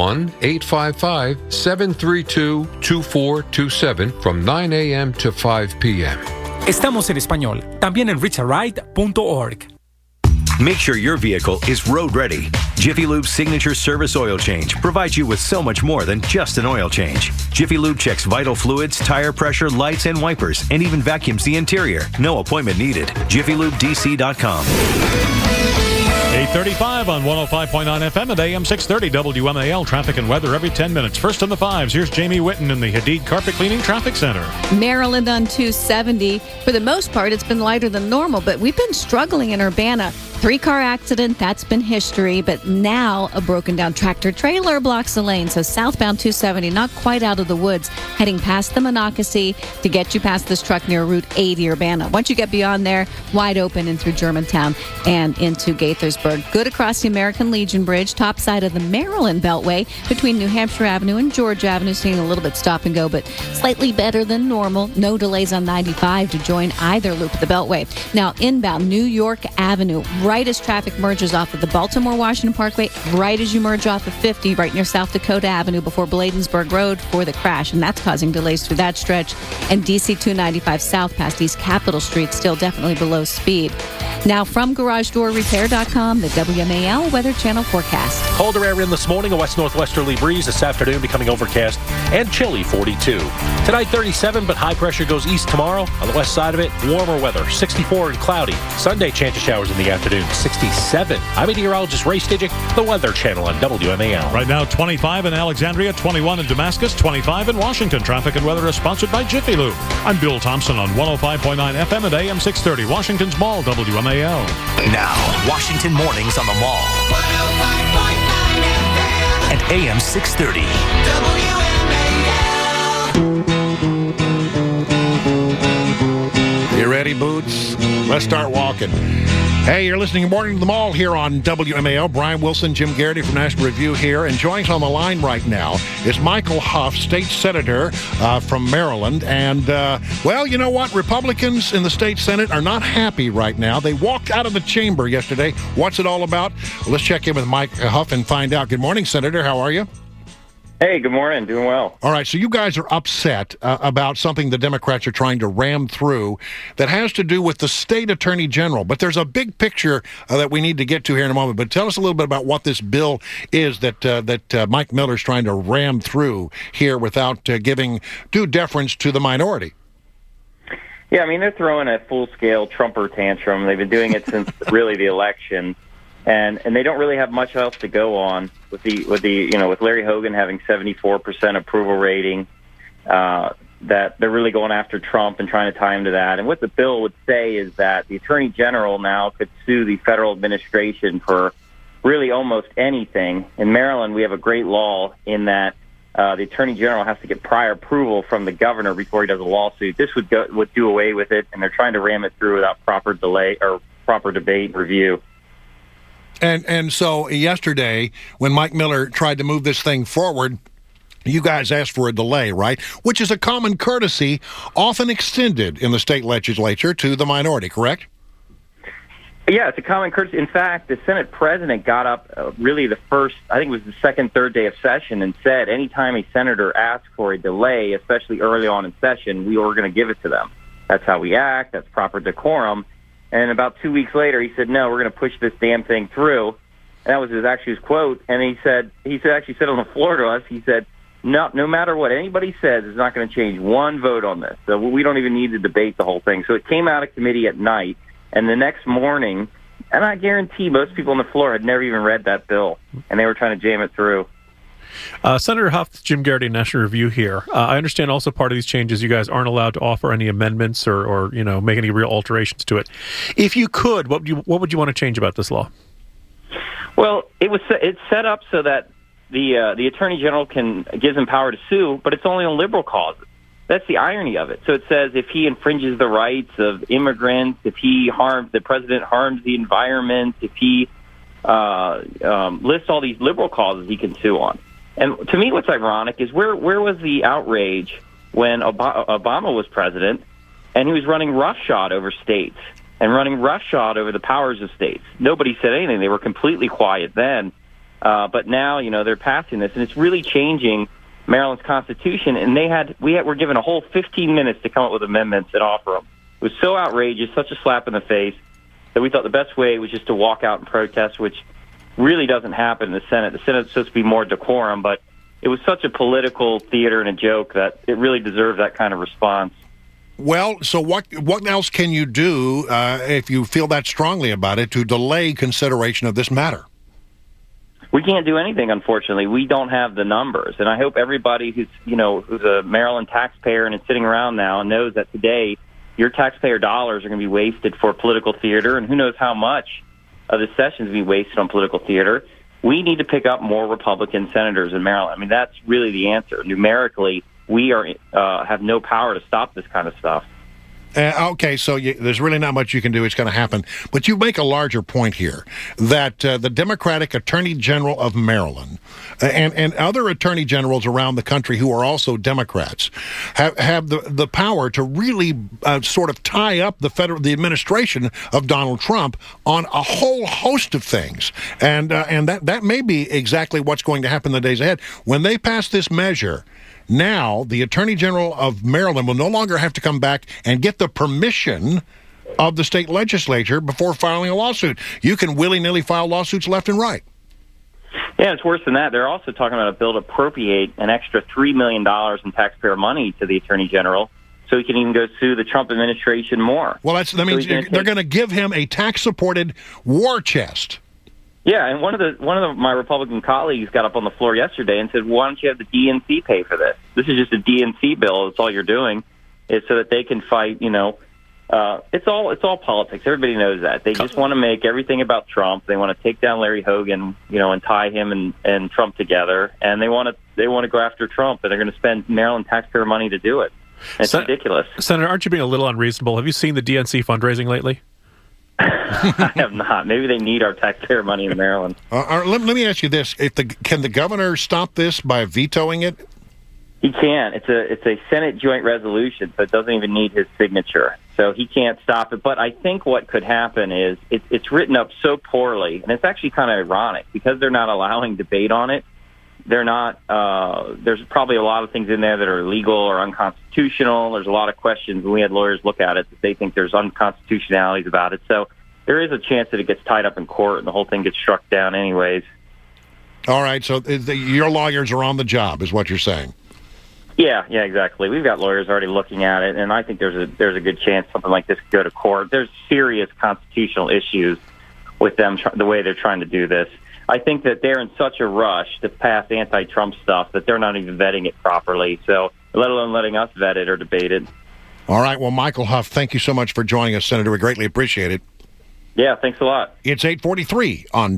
1-855-732-2427 from 9 a.m. to 5 p.m. Estamos en español, también en reacharide.org. Make sure your vehicle is road ready. Jiffy Lube's signature service oil change provides you with so much more than just an oil change. Jiffy Lube checks vital fluids, tire pressure, lights, and wipers, and even vacuums the interior. No appointment needed. JiffyLubeDC.com. 8:35 on 105.9 FM at AM 630 WMAL. Traffic and weather every 10 minutes. First on the fives, here's Jamie Whitten in the Hadid Carpet Cleaning Traffic Center. Maryland on 270. For the most part, it's been lighter than normal, but we've been struggling in Urbana. 3-car accident, that's been history, but now a broken down tractor trailer blocks the lane. So southbound 270, not quite out of the woods, heading past the Monocacy to get you past this truck near Route 80 Urbana. Once you get beyond there, wide open and through Germantown and into Gaithersburg. Good across the American Legion Bridge, top side of the Maryland Beltway between New Hampshire Avenue and Georgia Avenue, seeing a little bit stop and go, but slightly better than normal. No delays on 95 to join either loop of the Beltway. Now inbound New York Avenue, right as traffic merges off of the Baltimore-Washington Parkway, right as you merge off of 50, right near South Dakota Avenue before Bladensburg Road for the crash, and that's causing delays through that stretch. And DC 295 south past East Capitol Street, still definitely below speed. Now from GarageDoorRepair.com, the WMAL Weather Channel forecast. Colder air in this morning, a west-northwesterly breeze. This afternoon becoming overcast and chilly, 42. Tonight, 37, but high pressure goes east tomorrow. On the west side of it, warmer weather, 64 and cloudy. Sunday, chance of showers in the afternoon, 67. I'm meteorologist Ray Stidgick, the Weather Channel on WMAL. Right now, 25 in Alexandria, 21 in Damascus, 25 in Washington. Traffic and weather is sponsored by Jiffy Lube. I'm Bill Thompson on 105.9 FM at AM 630, Washington's Mall, WMAL. Now, Washington Mornings on the Mall. 105.9 FM at AM 630. WMAL. You ready, Boots? Let's start walking. Hey, you're listening to Morning to the Mall here on WMAL. Brian Wilson, Jim Garrity from National Review here. And joining us on the line right now is Michael Huff, state senator from Maryland. And, well, you know what? Republicans in the state Senate are not happy right now. They walked out of the chamber yesterday. What's it all about? Well, let's check in with Mike Huff and find out. Good morning, Senator. How are you? Hey, good morning. Doing well. All right, so you guys are upset about something the Democrats are trying to ram through that has to do with the state attorney general. But there's a big picture that we need to get to here in a moment. But tell us a little bit about what this bill is that Mike Miller's trying to ram through here without giving due deference to the minority. Yeah, I mean, they're throwing a full-scale Trumper tantrum. They've been doing it since really the election. And they don't really have much else to go on with Larry Hogan having 74% approval rating, that they're really going after Trump and trying to tie him to that. And what the bill would say is that the Attorney General now could sue the federal administration for really almost anything. In Maryland, we have a great law in that the Attorney General has to get prior approval from the governor before he does a lawsuit. This would do away with it, and they're trying to ram it through without proper delay or proper debate and review. And so yesterday, when Mike Miller tried to move this thing forward, you guys asked for a delay, right? Which is a common courtesy, often extended in the state legislature to the minority, correct? Yeah, it's a common courtesy. In fact, the Senate president got up really the first, I think it was the second, third day of session, and said anytime a senator asks for a delay, especially early on in session, we are going to give it to them. That's how we act. That's proper decorum. And about 2 weeks later, he said, no, we're going to push this damn thing through. And that was his quote. And he actually said on the floor to us, he said, no matter what anybody says, it's not going to change one vote on this. So we don't even need to debate the whole thing. So it came out of committee at night. And the next morning, and I guarantee most people on the floor had never even read that bill. And they were trying to jam it through. Senator Huff, Jim Garrity, National Review here. I understand also part of these changes, you guys aren't allowed to offer any amendments or make any real alterations to it. If you could, what would you want to change about this law? Well, it's set up so that the Attorney General gives him power to sue, but it's only on liberal causes. That's the irony of it. So it says if he infringes the rights of immigrants, if the president harms the environment, if he lists all these liberal causes he can sue on. And to me, what's ironic is where was the outrage when Obama was president and he was running roughshod over states and running roughshod over the powers of states? Nobody said anything. They were completely quiet then. But now, they're passing this, and it's really changing Maryland's Constitution. And we were given a whole 15 minutes to come up with amendments and offer them. It was so outrageous, such a slap in the face, that we thought the best way was just to walk out and protest, which really doesn't happen in the Senate. The Senate's supposed to be more decorum, but it was such a political theater and a joke that it really deserved that kind of response. Well, so what else can you do if you feel that strongly about it to delay consideration of this matter? We can't do anything, unfortunately. We don't have the numbers, and I hope everybody who's a Maryland taxpayer and is sitting around now and knows that today your taxpayer dollars are going to be wasted for political theater, and who knows how much of the session is going to be wasted on political theater. We need to pick up more Republican senators in Maryland. I mean, that's really the answer. Numerically, we have no power to stop this kind of stuff. Okay, so there's really not much you can do. It's going to happen. But you make a larger point here that the Democratic Attorney General of Maryland and other attorney generals around the country who are also Democrats have the power to really sort of tie up the administration of Donald Trump on a whole host of things. And that may be exactly what's going to happen in the days ahead. When they pass this measure, now, the Attorney General of Maryland will no longer have to come back and get the permission of the state legislature before filing a lawsuit. You can willy-nilly file lawsuits left and right. Yeah, it's worse than that. They're also talking about a bill to appropriate an extra $3 million in taxpayer money to the Attorney General so he can even go sue the Trump administration more. Well, that means they're going to give him a tax-supported war chest. Yeah, and one of my Republican colleagues got up on the floor yesterday and said, "Why don't you have the DNC pay for this? This is just a DNC bill. That's all you're doing, is so that they can fight. It's all politics. Everybody knows that. They just want to make everything about Trump. They want to take down Larry Hogan, and tie him and Trump together, and they want to go after Trump, and they're going to spend Maryland taxpayer money to do it. And it's ridiculous." Senator, aren't you being a little unreasonable? Have you seen the DNC fundraising lately? I have not. Maybe they need our taxpayer money in Maryland. Let me ask you this: can the governor stop this by vetoing it? He can. It's a Senate joint resolution, so it doesn't even need his signature. So he can't stop it. But I think what could happen is it's written up so poorly, and it's actually kind of ironic because they're not allowing debate on it. They're not. There's probably a lot of things in there that are illegal or unconstitutional. There's a lot of questions. When we had lawyers look at it, that they think there's unconstitutionalities about it. So there is a chance that it gets tied up in court and the whole thing gets struck down anyways. All right. So your lawyers are on the job, is what you're saying? Yeah, exactly. We've got lawyers already looking at it, and I think there's a good chance something like this could go to court. There's serious constitutional issues with them, the way they're trying to do this. I think that they're in such a rush to pass anti-Trump stuff that they're not even vetting it properly, so let alone letting us vet it or debate it. All right. Well, Michael Huff, thank you so much for joining us, Senator. We greatly appreciate it. Yeah, thanks a lot. It's 8:43 on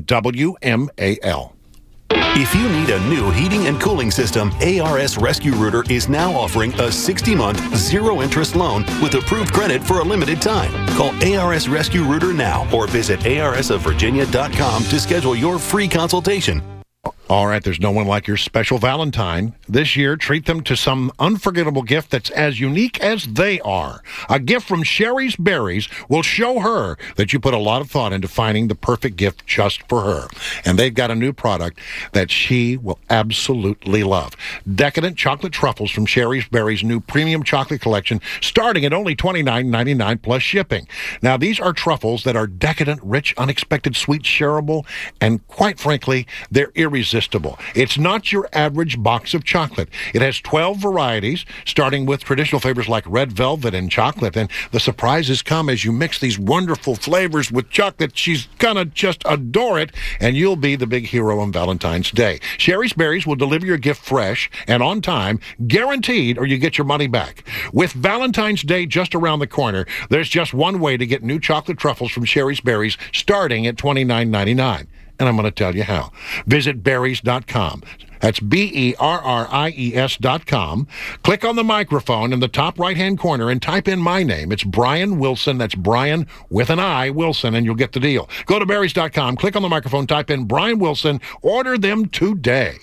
WMAL. If you need a new heating and cooling system, ARS Rescue Rooter is now offering a 60-month, zero-interest loan with approved credit for a limited time. Call ARS Rescue Rooter now or visit arsofvirginia.com to schedule your free consultation. All right, there's no one like your special Valentine. This year, treat them to some unforgettable gift that's as unique as they are. A gift from Sherry's Berries will show her that you put a lot of thought into finding the perfect gift just for her. And they've got a new product that she will absolutely love. Decadent chocolate truffles from Sherry's Berries' new premium chocolate collection, starting at only $29.99 plus shipping. Now, these are truffles that are decadent, rich, unexpected, sweet, shareable, and quite frankly, they're irresistible. It's not your average box of chocolate. It has 12 varieties, starting with traditional flavors like red velvet and chocolate. And the surprises come as you mix these wonderful flavors with chocolate. She's gonna just adore it, and you'll be the big hero on Valentine's Day. Sherry's Berries will deliver your gift fresh and on time, guaranteed, or you get your money back. With Valentine's Day just around the corner, there's just one way to get new chocolate truffles from Sherry's Berries, starting at $29.99. and I'm going to tell you how. Visit Berries.com. That's BERRIES.com. Click on the microphone in the top right-hand corner and type in my name. It's Brian Wilson. That's Brian with an I, Wilson, and you'll get the deal. Go to Berries.com, click on the microphone, type in Brian Wilson. Order them today.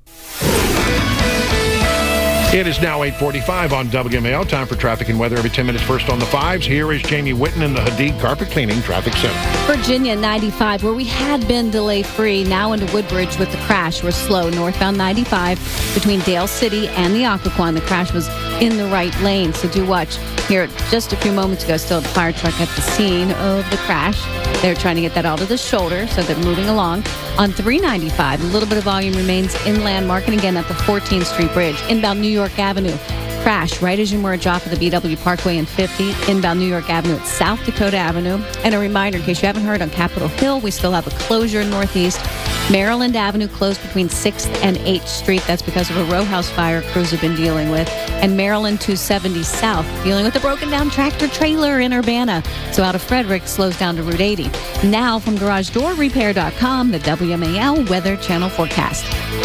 It is now 8:45 on WMAL. Time for traffic and weather every 10 minutes. First on the fives. Here is Jamie Whitten in the Hadid Carpet Cleaning Traffic Center. Virginia 95, where we had been delay-free, now into Woodbridge with the crash. We're slow northbound 95 between Dale City and the Occoquan. The crash was in the right lane, so do watch. Here just a few moments ago, still the fire truck at the scene of the crash. They're trying to get that out of the shoulder, so they're moving along. On 395, a little bit of volume remains in Landmark, and again at the 14th Street Bridge. Inbound New York Avenue. Crash right as you merge off of the BW Parkway and 50, inbound New York Avenue at South Dakota Avenue. And a reminder, in case you haven't heard, on Capitol Hill, we still have a closure in Northeast. Maryland Avenue closed between 6th and 8th Street. That's because of a row house fire crews have been dealing with. And Maryland 270 South, dealing with a broken down tractor trailer in Urbana. So out of Frederick, slows down to Route 80. Now from GarageDoorRepair.com, the WMAL Weather Channel forecast.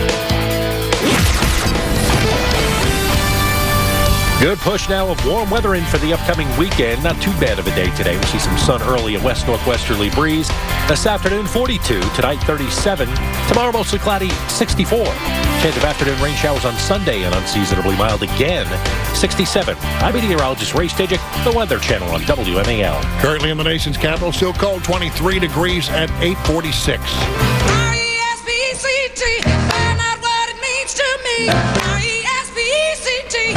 Good push now of warm weather in for the upcoming weekend. Not too bad of a day today. We'll see some sun early, a west-northwesterly breeze. This afternoon, 42. Tonight, 37. Tomorrow, mostly cloudy, 64. Chance of afternoon rain showers on Sunday and unseasonably mild again, 67. I'm meteorologist Ray Stajic, the Weather Channel on WMAL. Currently in the nation's capital, still cold, 23 degrees at 8:46. R-E-S-P-E-C-T, find out what it means to me. R-E-S-P-E-C-T.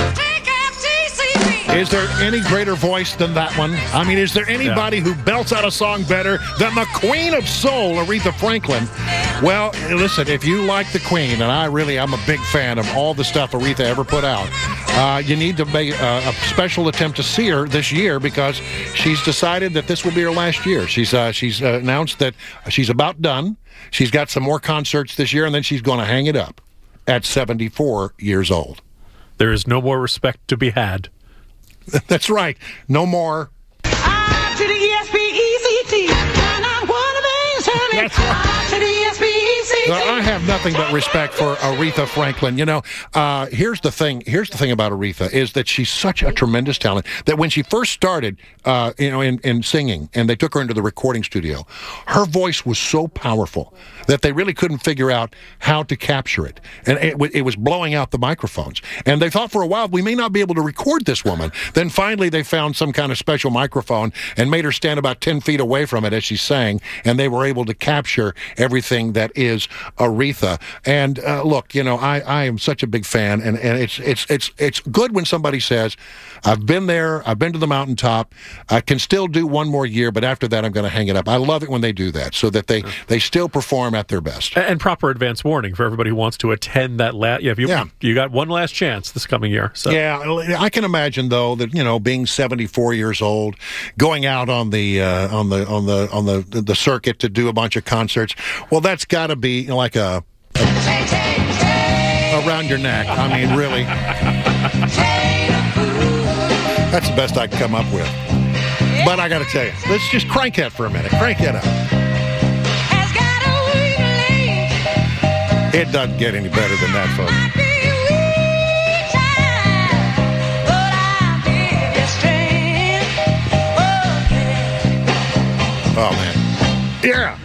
Is there any greater voice than that one? I mean, is there anybody who belts out a song better than the Queen of Soul, Aretha Franklin? Well, listen, if you like the Queen, and I'm a big fan of all the stuff Aretha ever put out, you need to make a special attempt to see her this year because she's decided that this will be her last year. She's announced that she's about done. She's got some more concerts this year, and then she's going to hang it up at 74 years old. There is no more respect to be had. That's right. No more. I to the E-S-P-E-C-T. And I want to be serving. That's right. I to the E-S-P-E-C-T. I have nothing but respect for Aretha Franklin. You know, here's the thing about Aretha is that she's such a tremendous talent that when she first started, in singing, and they took her into the recording studio, her voice was so powerful that they really couldn't figure out how to capture it. And it was blowing out the microphones. And they thought for a while, we may not be able to record this woman. Then finally they found some kind of special microphone and made her stand about 10 feet away from it as she sang, and they were able to capture everything that is Aretha. And look, I am such a big fan, and it's good when somebody says, I've been there, I've been to the mountaintop, I can still do one more year, but after that I'm going to hang it up. I love it when they do that, so that they still perform at their best. And proper advance warning for everybody who wants to attend that you got one last chance this coming year. So. Yeah, I can imagine though that being 74 years old, going out on the circuit to do a bunch of concerts. Well, that's got to be like a around your neck. I mean, really. That's the best I can come up with. But I got to tell you, let's just crank that for a minute. Crank that up. It doesn't get any better than that, folks. Oh, man. Yeah.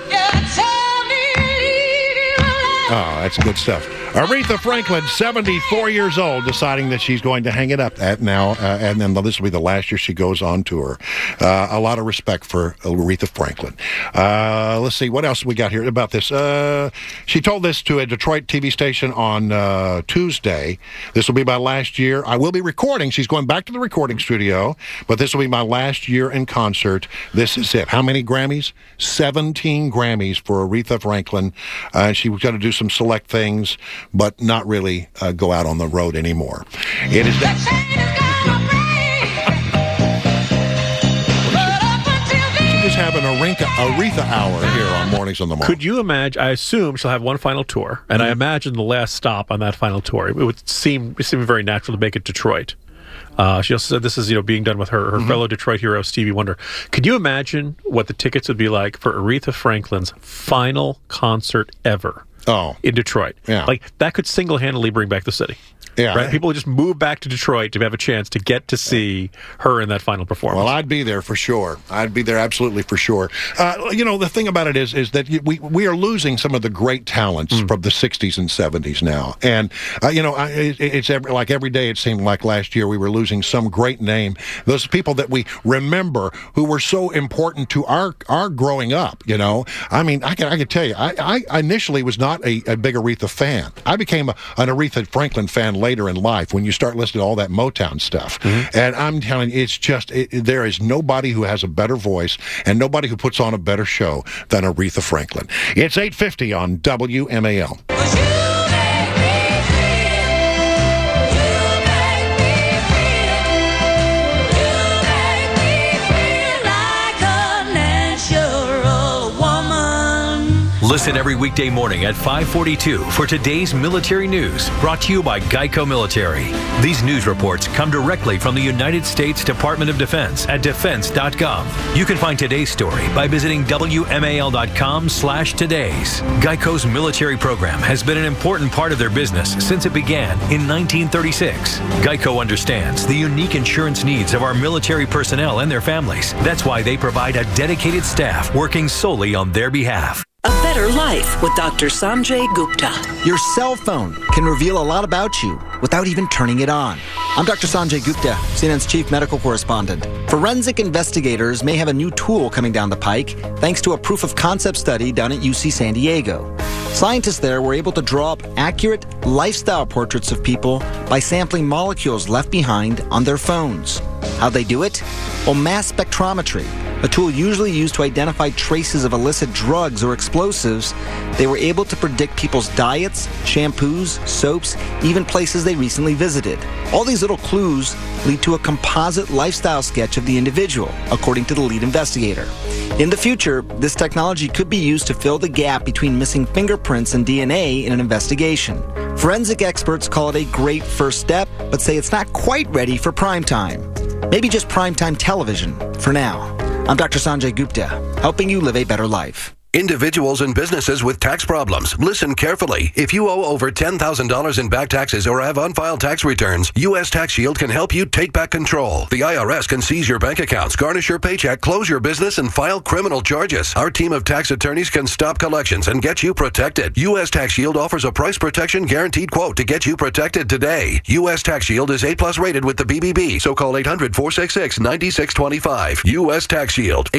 Oh, that's good stuff. Aretha Franklin, 74 years old, deciding that she's going to hang it up now, and then this will be the last year she goes on tour. A lot of respect for Aretha Franklin. Let's see, what else we got here about this? She told this to a Detroit TV station on Tuesday. This will be my last year. I will be recording. She's going back to the recording studio, but this will be my last year in concert. This is it. How many Grammys? 17 Grammys for Aretha Franklin. She was going to do some select things, but not really go out on the road anymore. It is that. She's just having a Aretha hour here on Mornings on the Mall. Could you imagine? I assume she'll have one final tour, and I imagine the last stop on that final tour. It would seem very natural to make it Detroit. She also said this is being done with her fellow Detroit hero Stevie Wonder. Could you imagine what the tickets would be like for Aretha Franklin's final concert ever? In Detroit? Yeah. Like, that could single-handedly bring back the city. Yeah. Right? People would just move back to Detroit to have a chance to get to see her in that final performance. Well, I'd be there for sure. I'd be there absolutely for sure. The thing about it is that we are losing some of the great talents from the 60s and 70s now. And, it's every day it seemed like last year we were losing some great name. Those people that we remember who were so important to our growing up, I mean, I can tell you, I initially was not a big Aretha fan. I became an Aretha Franklin fan later in life when you start listening to all that Motown stuff. And I'm telling you, it's just, there is nobody who has a better voice and nobody who puts on a better show than Aretha Franklin. It's 8:50 on WMAL. Listen every weekday morning at 5:42 for today's military news, brought to you by Geico Military. These news reports come directly from the United States Department of Defense at defense.gov. You can find today's story by visiting WMAL.com/todays. Geico's military program has been an important part of their business since it began in 1936. Geico understands the unique insurance needs of our military personnel and their families. That's why they provide a dedicated staff working solely on their behalf. A Better Life with Dr. Sanjay Gupta. Your cell phone can reveal a lot about you without even turning it on. I'm Dr. Sanjay Gupta, CNN's chief medical correspondent. Forensic investigators may have a new tool coming down the pike thanks to a proof of concept study down at UC San Diego. Scientists there were able to draw up accurate lifestyle portraits of people by sampling molecules left behind on their phones. How'd they do it? Well, mass spectrometry, a tool usually used to identify traces of illicit drugs or explosives. They were able to predict people's diets, shampoos, soaps, even places they recently visited. All these little clues lead to a composite lifestyle sketch of the individual, according to the lead investigator. In the future, this technology could be used to fill the gap between missing fingerprints and DNA in an investigation. Forensic experts call it a great first step, but say it's not quite ready for prime time. Maybe just primetime television for now. I'm Dr. Sanjay Gupta, helping you live a better life. Individuals and businesses with tax problems, listen carefully. If you owe over $10,000 in back taxes or have unfiled tax returns, U.S. Tax Shield can help you take back control. The IRS can seize your bank accounts, garnish your paycheck, close your business, and file criminal charges. Our team of tax attorneys can stop collections and get you protected. U.S. Tax Shield offers a price protection guaranteed quote to get you protected today. U.S. Tax Shield is A+ rated with the BBB, so call 800-466-9625. U.S. Tax Shield,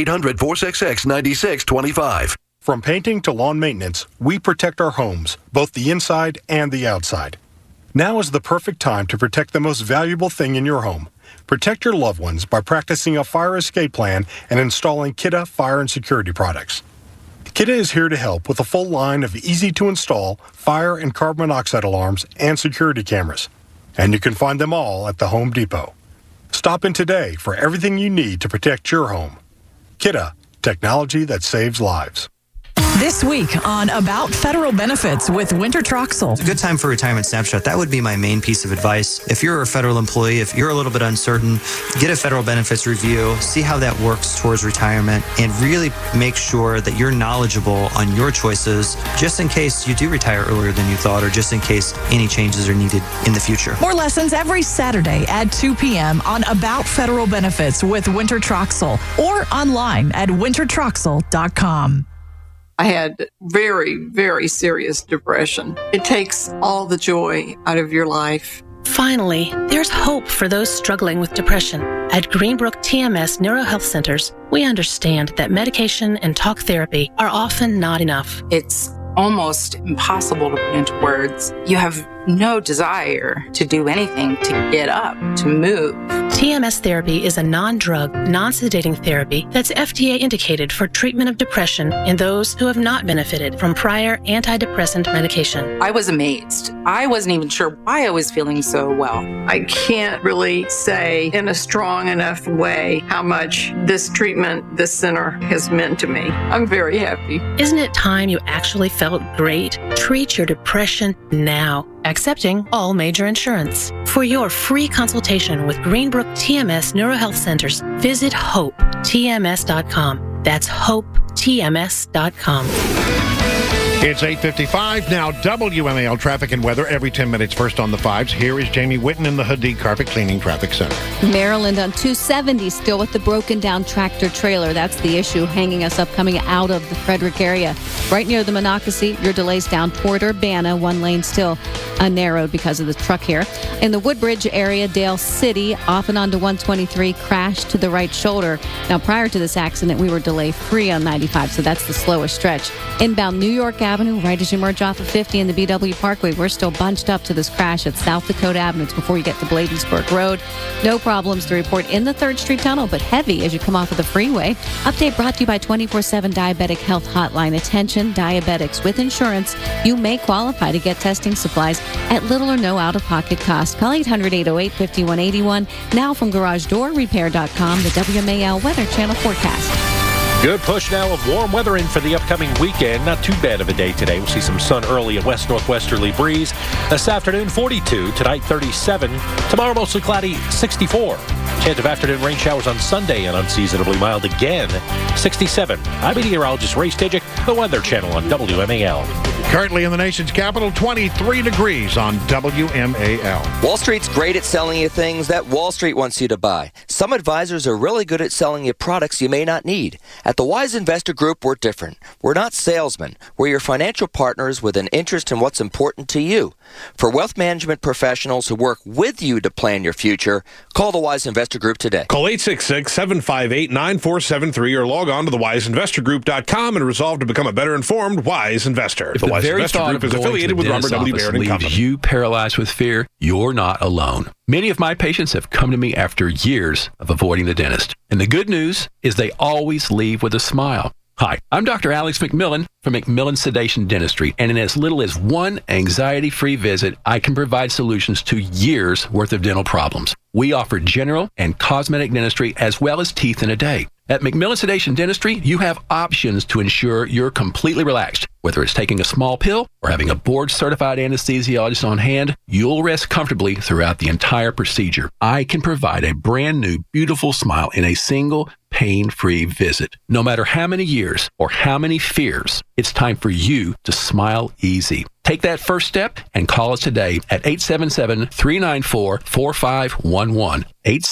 800-466-9625. From painting to lawn maintenance, we protect our homes, both the inside and the outside. Now is the perfect time to protect the most valuable thing in your home. Protect your loved ones by practicing a fire escape plan and installing Kidde fire and security products. Kidde is here to help with a full line of easy-to-install fire and carbon monoxide alarms and security cameras. And you can find them all at the Home Depot. Stop in today for everything you need to protect your home. Kidde, technology that saves lives. This week on About Federal Benefits with Winter Troxel. It's a good time for Retirement Snapshot. That would be my main piece of advice. If you're a federal employee, if you're a little bit uncertain, get a federal benefits review, see how that works towards retirement, and really make sure that you're knowledgeable on your choices just in case you do retire earlier than you thought or just in case any changes are needed in the future. More lessons every Saturday at 2 p.m. on About Federal Benefits with Winter Troxel or online at wintertroxel.com. I had very, very serious depression. It takes all the joy out of your life. Finally, there's hope for those struggling with depression. At Greenbrook TMS Neurohealth Centers, we understand that medication and talk therapy are often not enough. It's almost impossible to put into words. You have no desire to do anything, to get up, to move. TMS therapy is a non-drug, non-sedating therapy that's FDA indicated for treatment of depression in those who have not benefited from prior antidepressant medication. I was amazed. I wasn't even sure why I was feeling so well. I can't really say in a strong enough way how much this treatment, this center has meant to me. I'm very happy. Isn't it time you actually felt great? Treat your depression now. accepting all major insurance. For your free consultation with Greenbrook TMS Neurohealth Centers, visit HopeTMS.com. That's HopeTMS.com. It's 8:55 now. WMAL traffic and weather every 10 minutes. First on the fives. Here is Jamie Whitten in the Hadid Carpet Cleaning Traffic Center. Maryland on 270 still with the broken down tractor trailer. That's the issue hanging us up coming out of the Frederick area. Right near the Monocacy, your delays down toward Urbana. One lane still narrowed because of the truck here. In the Woodbridge area, Dale City, off and onto 123, crashed to the right shoulder. Now, prior to this accident, we were delay free on 95, so that's the slowest stretch. Inbound New York Avenue, right as you merge off of 50 in the BW Parkway, we're still bunched up to this crash at South Dakota Avenue. It's before you get to Bladensburg Road. No problems to report in the 3rd Street Tunnel, but heavy as you come off of the freeway. Update brought to you by 24/7 Diabetic Health Hotline. Attention, diabetics with insurance. You may qualify to get testing supplies at little or no out-of-pocket cost. Call 800-808-5181. Now from GarageDoorRepair.com, the WMAL Weather Channel forecast. Good push now of warm weather in for the upcoming weekend. Not too bad of a day today. We'll see some sun early, a west-northwesterly breeze. This afternoon, 42. Tonight, 37. Tomorrow, mostly cloudy, 64. Chance of afternoon rain showers on Sunday and unseasonably mild again, 67. I'm meteorologist Ray Stidgick, the Weather Channel on WMAL. Currently in the nation's capital, 23 degrees on WMAL. Wall Street's great at selling you things that Wall Street wants you to buy. Some advisors are really good at selling you products you may not need. At the Wise Investor Group, we're different. We're not salesmen. We're your financial partners with an interest in what's important to you. For wealth management professionals who work with you to plan your future, call the Wise Investor Group today. Call 866-758-9473 or log on to thewiseinvestorgroup.com and resolve to become a better informed Wise Investor. If the Wise very Investor thought Group of is going affiliated to with the Robert W. dentist's Baird & office Company. leaves you paralyzed with fear, you're not alone. Many of my patients have come to me after years of avoiding the dentist. And the good news is they always leave with a smile. Hi, I'm Dr. Alex McMillan from McMillan Sedation Dentistry, and in as little as one anxiety-free visit, I can provide solutions to years' worth of dental problems. We offer general and cosmetic dentistry as well as teeth in a day. At McMillan Sedation Dentistry, you have options to ensure you're completely relaxed. Whether it's taking a small pill or having a board-certified anesthesiologist on hand, you'll rest comfortably throughout the entire procedure. I can provide a brand new, beautiful smile in a single, pain-free visit. No matter how many years or how many fears, it's time for you to smile easy. Take that first step and call us today at 877-394-4511.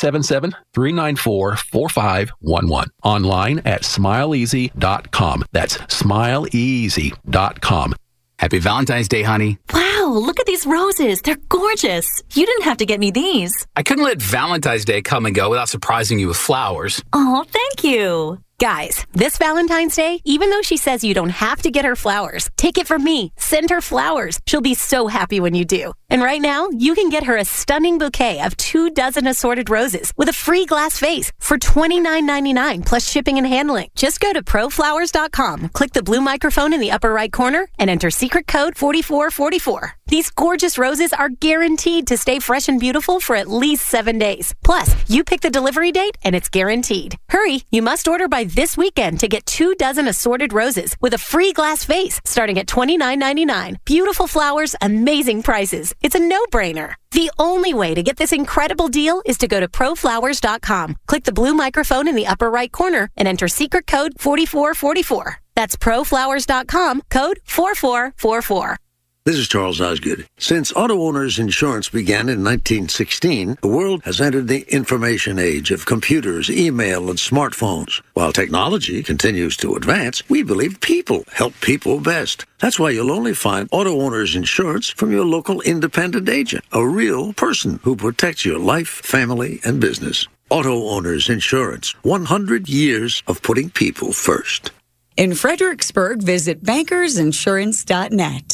877-394-4511. Online at smileeasy.com. That's smileeasy.com. Happy Valentine's Day, honey. Wow, look at these roses. They're gorgeous. You didn't have to get me these. I couldn't let Valentine's Day come and go without surprising you with flowers. Oh, thank you. Guys, this Valentine's Day, even though she says you don't have to get her flowers, take it from me. Send her flowers. She'll be so happy when you do. And right now, you can get her a stunning bouquet of 24 assorted roses with a free glass vase for $29.99 plus shipping and handling. Just go to proflowers.com, click the blue microphone in the upper right corner, and enter secret code 4444. These gorgeous roses are guaranteed to stay fresh and beautiful for at least 7 days. Plus, you pick the delivery date, and it's guaranteed. Hurry, you must order by this weekend to get 24 assorted roses with a free glass vase starting at $29.99. Beautiful flowers, amazing prices. It's a no-brainer. The only way to get this incredible deal is to go to proflowers.com. Click the blue microphone in the upper right corner and enter secret code 4444. That's proflowers.com, code 4444. This is Charles Osgood. Since auto owners insurance began in 1916, the world has entered the information age of computers, email, and smartphones. While technology continues to advance, we believe people help people best. That's why you'll only find auto owners insurance from your local independent agent, a real person who protects your life, family, and business. Auto owners insurance, 100 years of putting people first. In Fredericksburg, visit bankersinsurance.net.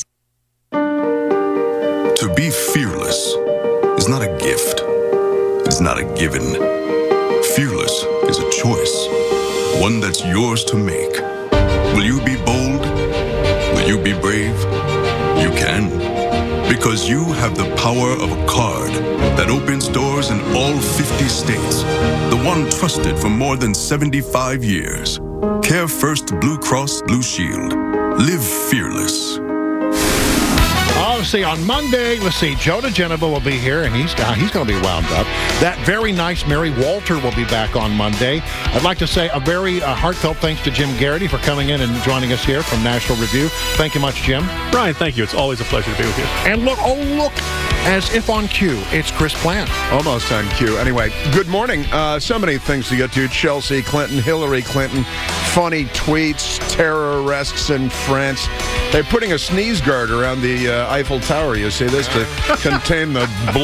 To be fearless is not a gift. It's not a given. Fearless is a choice, one that's yours to make. Will you be bold? Will you be brave? You can, because you have the power of a card that opens doors in all 50 states. The one trusted for more than 75 years. Care First Blue Cross Blue Shield. Live fearless. All let's see. On Monday, Joe DeGenova will be here, and he's going to be wound up. That very nice Mary Walter will be back on Monday. I'd like to say a very heartfelt thanks to Jim Garrity for coming in and joining us here from National Review. Thank you much, Jim. Brian, thank you. It's always a pleasure to be with you. And look, as if on cue, it's Chris Plant. Almost on cue. Anyway, good morning. So many things to get to. Chelsea Clinton, Hillary Clinton, funny tweets, terror arrests in France. They're putting a sneeze guard around the Eiffel Tower, you see this, to contain the